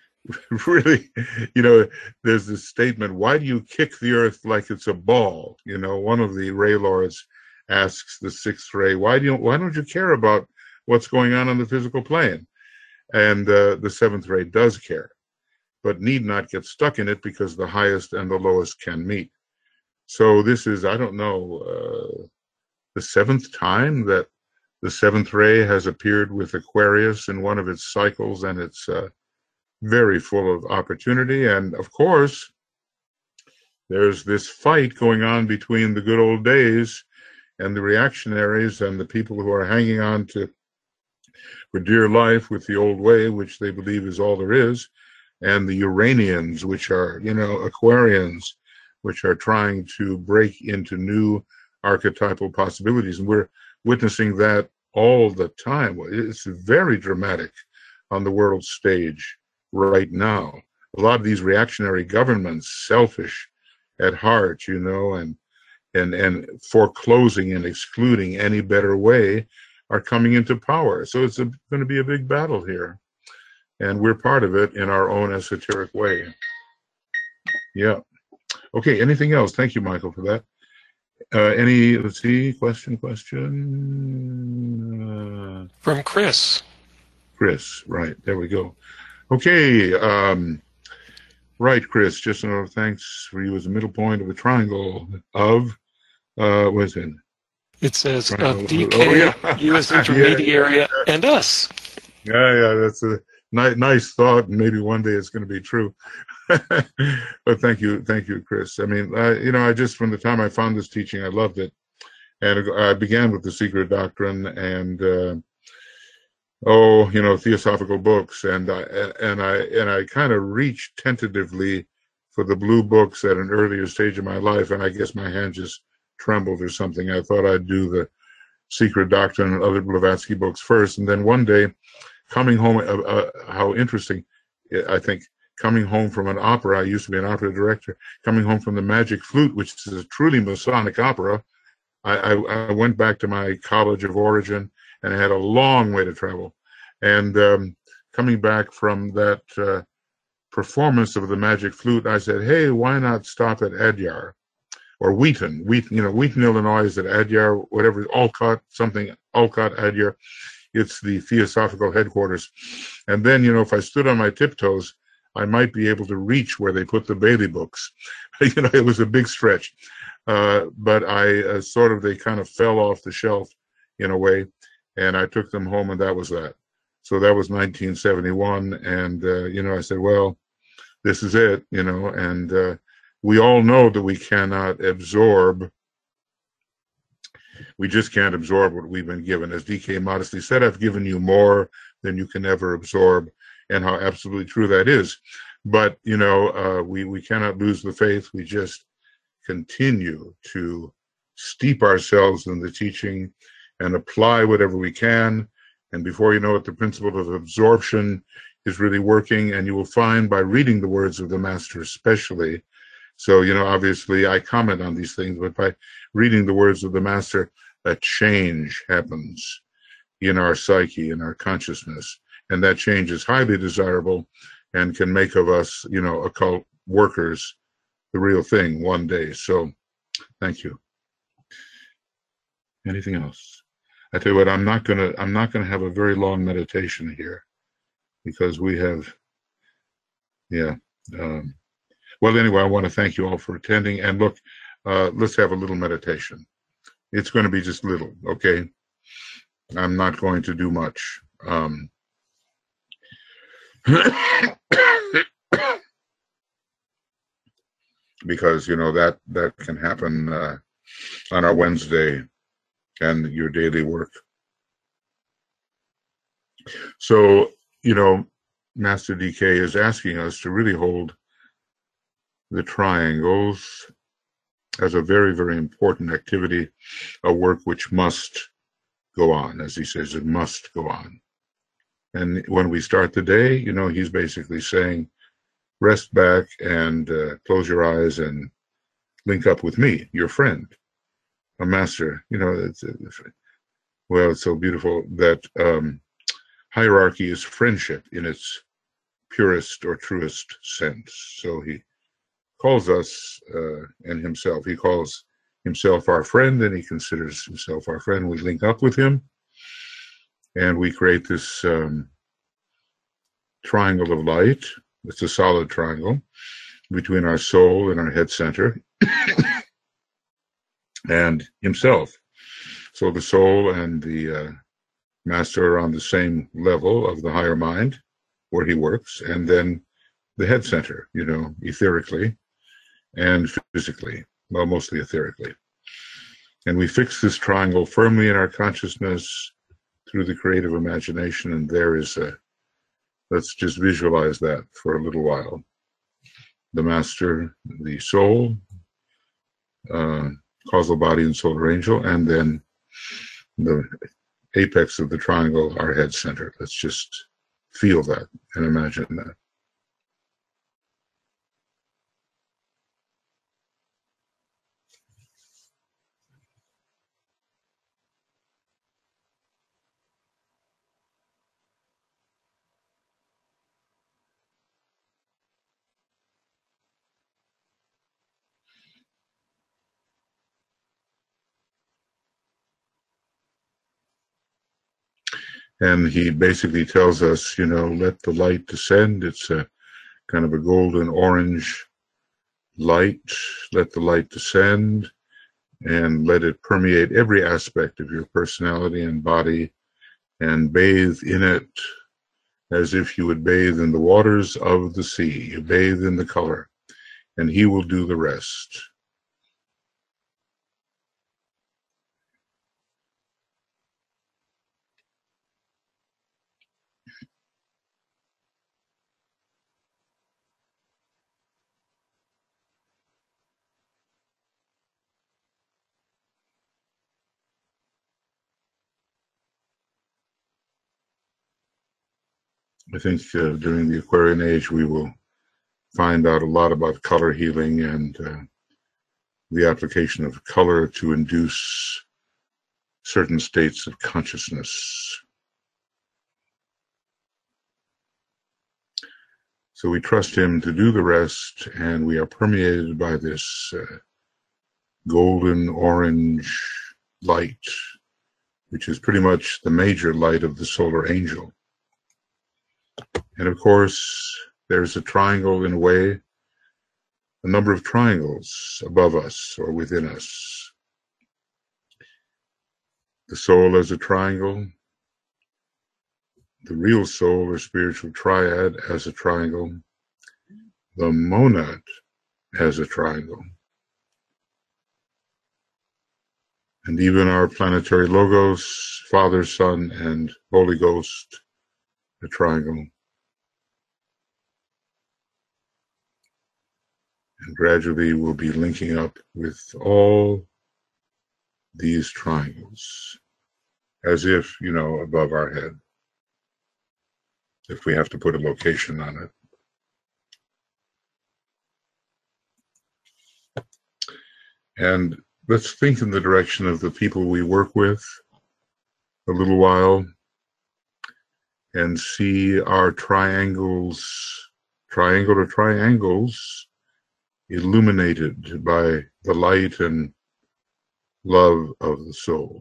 [SPEAKER 2] really, you know, there's this statement, why do you kick the earth like it's a ball? You know, one of the ray lords asks the sixth ray, why do you, why don't you care about what's going on on the physical plane? And uh, the seventh ray does care, but need not get stuck in it because the highest and the lowest can meet. So this is, I don't know, uh, the seventh time that the seventh ray has appeared with Aquarius in one of its cycles, and it's uh, very full of opportunity. And of course, there's this fight going on between the good old days and the reactionaries and the people who are hanging on to for dear life with the old way, which they believe is all there is, and the Uranians, which are, you know, Aquarians, which are trying to break into new archetypal possibilities. And we're witnessing that all the time. It's very dramatic on the world stage right now. A lot of these reactionary governments, selfish at heart, you know, and and and foreclosing and excluding any better way, are coming into power. So it's going to be a big battle here, and we're part of it in our own esoteric way. Yeah. Okay, anything else? Thank you, Michael, for that. Uh, any, let's see, question, question? Uh,
[SPEAKER 3] From Chris.
[SPEAKER 2] Chris, right, there we go. Okay, um, right, Chris, just another thanks for you as a middle point of a triangle of, uh, what is it?
[SPEAKER 3] It says
[SPEAKER 2] Triangle.
[SPEAKER 3] of D K,
[SPEAKER 2] oh, yeah.
[SPEAKER 3] you as intermediary, yeah. and us.
[SPEAKER 2] Yeah, yeah, that's a ni nice thought, and maybe one day it's going to be true. But thank you, thank you, Chris. I mean, uh, you know, I just, from the time I found this teaching, I loved it. And I began with the Secret Doctrine and, uh, oh, you know, theosophical books. And I, and I, and I kind of reached tentatively for the blue books at an earlier stage of my life. And I guess my hand just trembled or something. I thought I'd do the Secret Doctrine and other Blavatsky books first. And then one day, coming home, uh, uh, how interesting, I think, coming home from an opera, I used to be an opera director, coming home from the Magic Flute, which is a truly Masonic opera, I, I, I went back to my college of origin, and I had a long way to travel. And um, coming back from that uh, performance of the Magic Flute, I said, hey, why not stop at Adyar? Or Wheaton, Wheaton, you know, Wheaton, Illinois is at Adyar, whatever, Olcott, something, Olcott, Adyar. It's the theosophical headquarters. And then, you know, if I stood on my tiptoes, I might be able to reach where they put the Bailey books. You know, it was a big stretch. Uh, but I uh, sort of, they kind of fell off the shelf in a way, and I took them home, and that was that. So that was nineteen seventy-one, and, uh, you know, I said, well, this is it, you know, and uh, we all know that we cannot absorb, we just can't absorb what we've been given. As D K modestly said, I've given you more than you can ever absorb, and how absolutely true that is. But, you know, uh, we, we cannot lose the faith. We just continue to steep ourselves in the teaching and apply whatever we can. And before you know it, the principle of absorption is really working. And you will find by reading the words of the Master especially. So, you know, obviously I comment on these things, but by reading the words of the Master, a change happens in our psyche, in our consciousness. And that change is highly desirable and can make of us, you know, occult workers, the real thing one day. So thank you. Anything else? I tell you what, I'm not gonna I'm not gonna have a very long meditation here because we have, yeah. Um, well, anyway, I want to thank you all for attending. And look, uh, let's have a little meditation. It's going to be just little, okay? I'm not going to do much. Um, because, you know, that, that can happen uh, on our Wednesday and your daily work. So, you know, Master D K is asking us to really hold the triangles as a very, very important activity, a work which must go on. As he says, it must go on. And when we start the day, you know, he's basically saying, rest back and uh, close your eyes and link up with me, your friend, a master. You know, it's, it's, well, it's so beautiful that um, hierarchy is friendship in its purest or truest sense. So he calls us uh, and himself, he calls himself our friend, and he considers himself our friend. We link up with him, and we create this um, triangle of light. It's a solid triangle between our soul and our head center and himself. So the soul and the uh, master are on the same level of the higher mind where he works, and then the head center, you know, etherically and physically, well, mostly etherically. And we fix this triangle firmly in our consciousness through the creative imagination, and there is a, let's just visualize that for a little while. The master, the soul, uh, causal body and solar angel, and then the apex of the triangle, our head center. Let's just feel that and imagine that. And he basically tells us, you know, let the light descend. It's a kind of a golden orange light. Let the light descend and let it permeate every aspect of your personality and body, and bathe in it as if you would bathe in the waters of the sea. You bathe in the color, and he will do the rest. I think uh, during the Aquarian age, we will find out a lot about color healing and uh, the application of color to induce certain states of consciousness. So we trust him to do the rest, and we are permeated by this uh, golden orange light, which is pretty much the major light of the solar angel. And of course, there's a triangle in a way, a number of triangles above us or within us. The soul as a triangle, the real soul or spiritual triad as a triangle, the monad as a triangle, and even our planetary logos, Father, Son, and Holy Ghost, a triangle. And gradually we'll be linking up with all these triangles, as if, you know, above our head, if we have to put a location on it. And let's think in the direction of the people we work with a little while and see our triangles, triangular triangles, illuminated by the light and love of the soul.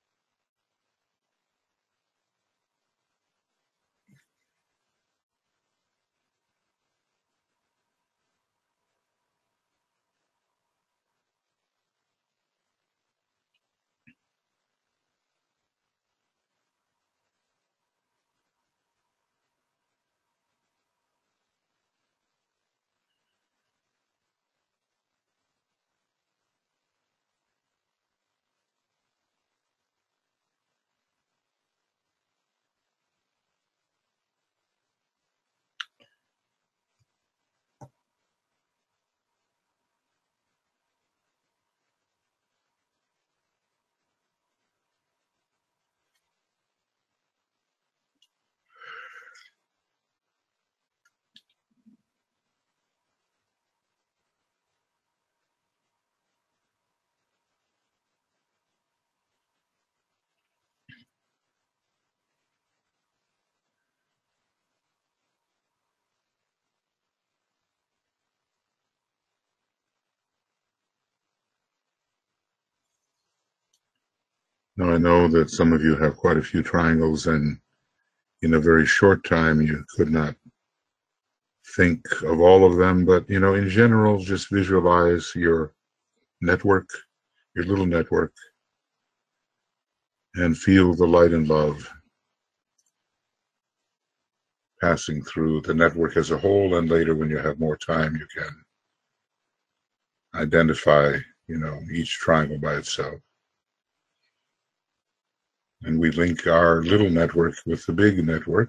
[SPEAKER 2] Now, I know that some of you have quite a few triangles, and in a very short time you could not think of all of them, but you know, in general, just visualize your network, your little network, and feel the light and love passing through the network as a whole. And later, when you have more time, you can identify, you know, each triangle by itself. And we link our little network with the big network.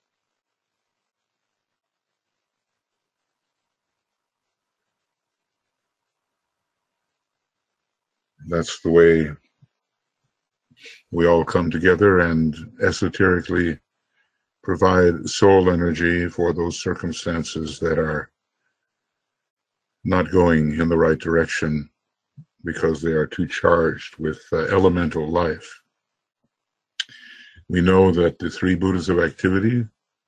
[SPEAKER 2] That's the way we all come together and esoterically provide soul energy for those circumstances that are not going in the right direction because they are too charged with uh, elemental life. We know that the three Buddhas of activity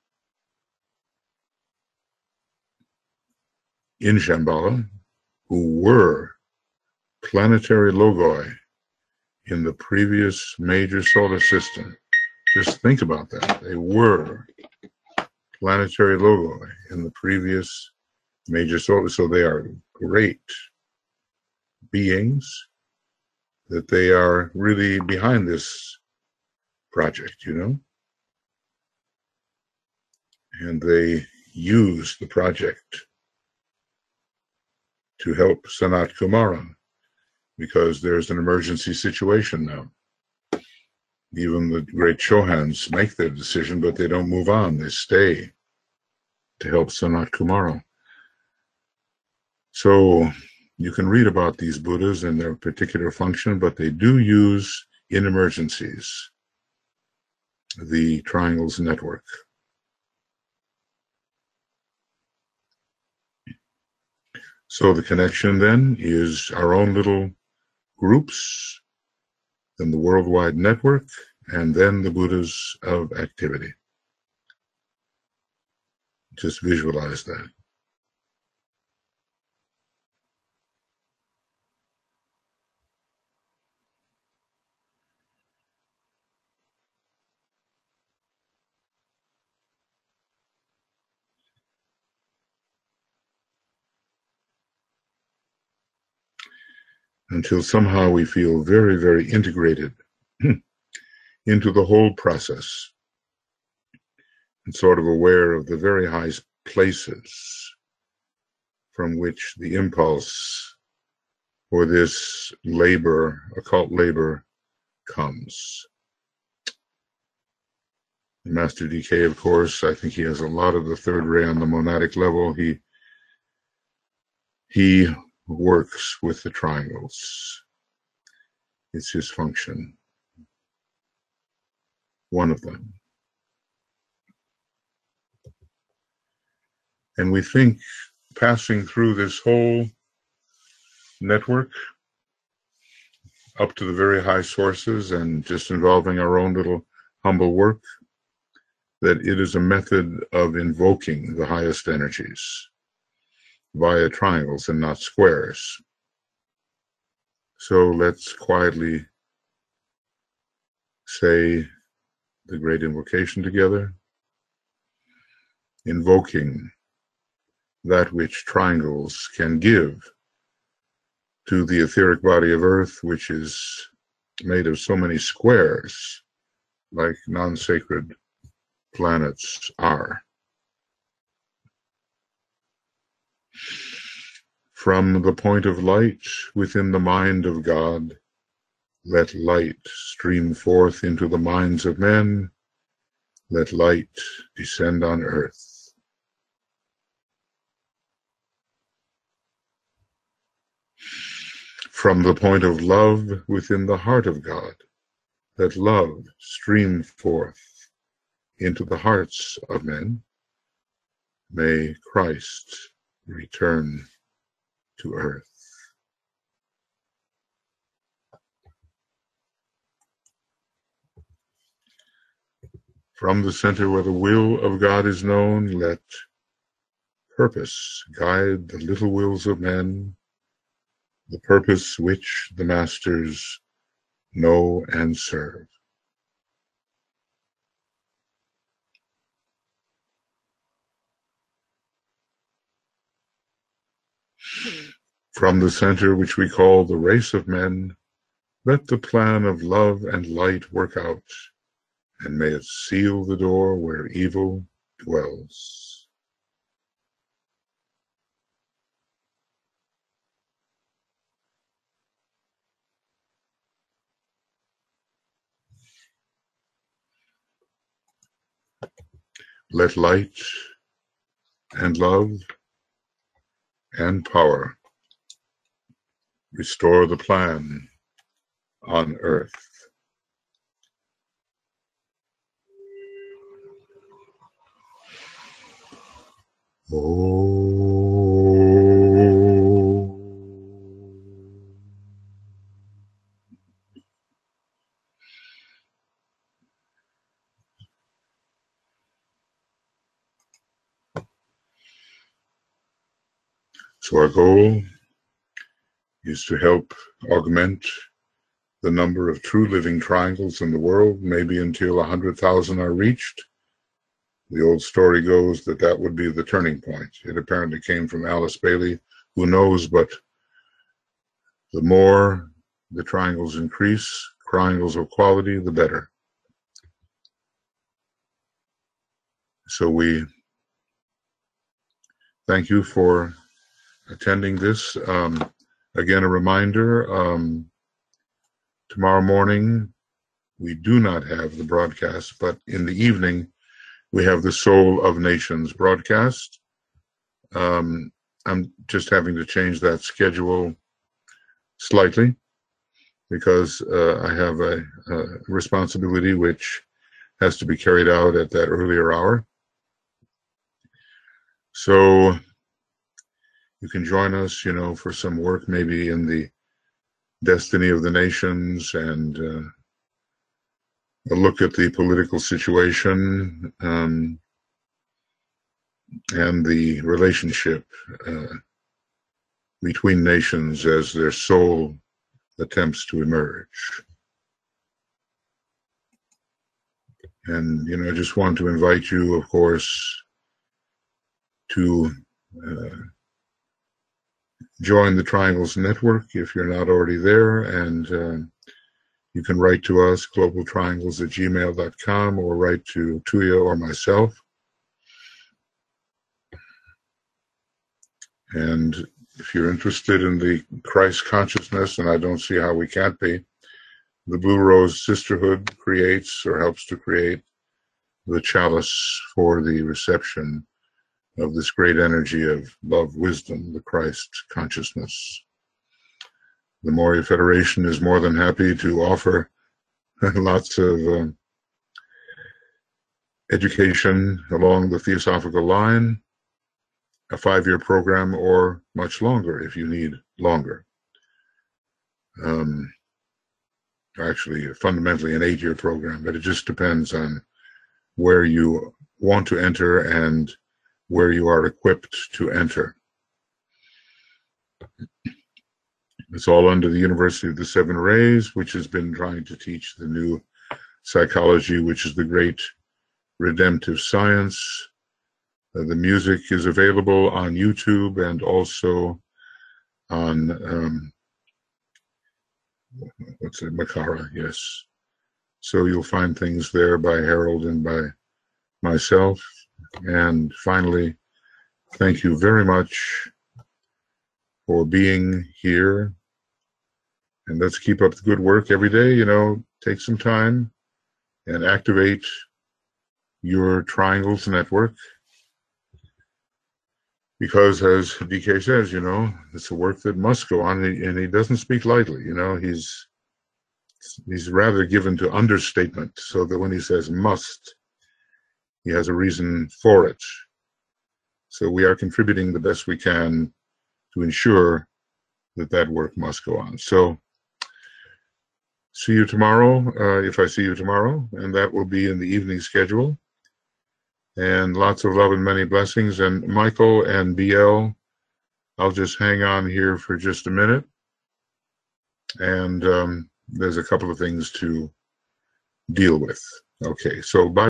[SPEAKER 2] in Shambhala, who were planetary logoi in the previous major solar system, just think about that. They were planetary logoi in the previous major solar, so they are great beings, that they are really behind this project, you know, and they use the project to help Sanat Kumara because there's an emergency situation now. Even the great Chohans make their decision, but they don't move on. They stay to help Sanat Kumara. So you can read about these Buddhas and their particular function, but they do use, in emergencies, the triangles network. So the connection then is our own little groups, then the worldwide network, and then the Buddhas of activity. Just visualize that. Until somehow we feel very, very integrated into the whole process and sort of aware of the very highest places from which the impulse for this labor, occult labor, comes. Master D K, of course, I think he has a lot of the third ray on the monadic level. He, he works with the triangles. It's his function. One of them. And we think passing through this whole network up to the very high sources and just involving our own little humble work, that it is a method of invoking the highest energies via triangles and not squares. So let's quietly say the great invocation together, invoking that which triangles can give to the etheric body of Earth, which is made of so many squares, like non-sacred planets are. From the point of light within the mind of God, let light stream forth into the minds of men. Let light descend on earth. From the point of love within the heart of God, let love stream forth into the hearts of men. May Christ return to earth. From the center where the will of God is known, let purpose guide the little wills of men, the purpose which the masters know and serve. From the center which we call the race of men, let the plan of love and light work out, and may it seal the door where evil dwells. Let light and love and power restore the plan on earth. Oh. So our goal is to help augment the number of true living triangles in the world, maybe until one hundred thousand are reached. The old story goes that that would be the turning point. It apparently came from Alice Bailey. Who knows, but the more the triangles increase, triangles of quality, the better. So we thank you for attending this. Um, again, a reminder, um, tomorrow morning we do not have the broadcast, but in the evening we have the Soul of Nations broadcast. Um, I'm just having to change that schedule slightly because uh, I have a, a responsibility which has to be carried out at that earlier hour. So you can join us, you know, for some work maybe in the destiny of the nations and uh, a look at the political situation um, and the relationship uh, between nations as their soul attempts to emerge. And, you know, I just want to invite you, of course, to uh, join the Triangles Network if you're not already there, and uh, you can write to us, global triangles at gmail dot com, or write to Tuija or myself. And if you're interested in the Christ consciousness, and I don't see how we can't be, the Blue Rose Sisterhood creates or helps to create the chalice for the reception of this great energy of love, wisdom, the Christ consciousness. The Moria Federation is more than happy to offer lots of uh, education along the Theosophical line, a five-year program, or much longer if you need longer. Um, actually, fundamentally an eight-year program, but it just depends on where you want to enter and where you are equipped to enter. It's all under the University of the Seven Rays, which has been trying to teach the new psychology, which is the great redemptive science. Uh, the music is available on YouTube and also on, um, what's it, Makara, yes. So you'll find things there by Harold and by myself. And finally, thank you very much for being here. And let's keep up the good work every day. You know, take some time and activate your Triangles network. Because as D K says, you know, it's a work that must go on, and he doesn't speak lightly. You know, he's he's rather given to understatement, so that when he says must, he has a reason for it. So we are contributing the best we can to ensure that that work must go on. So see you tomorrow, uh, if I see you tomorrow, and that will be in the evening schedule. And lots of love and many blessings. And Michael and B L, I'll just hang on here for just a minute. And um, there's a couple of things to deal with. Okay, so bye.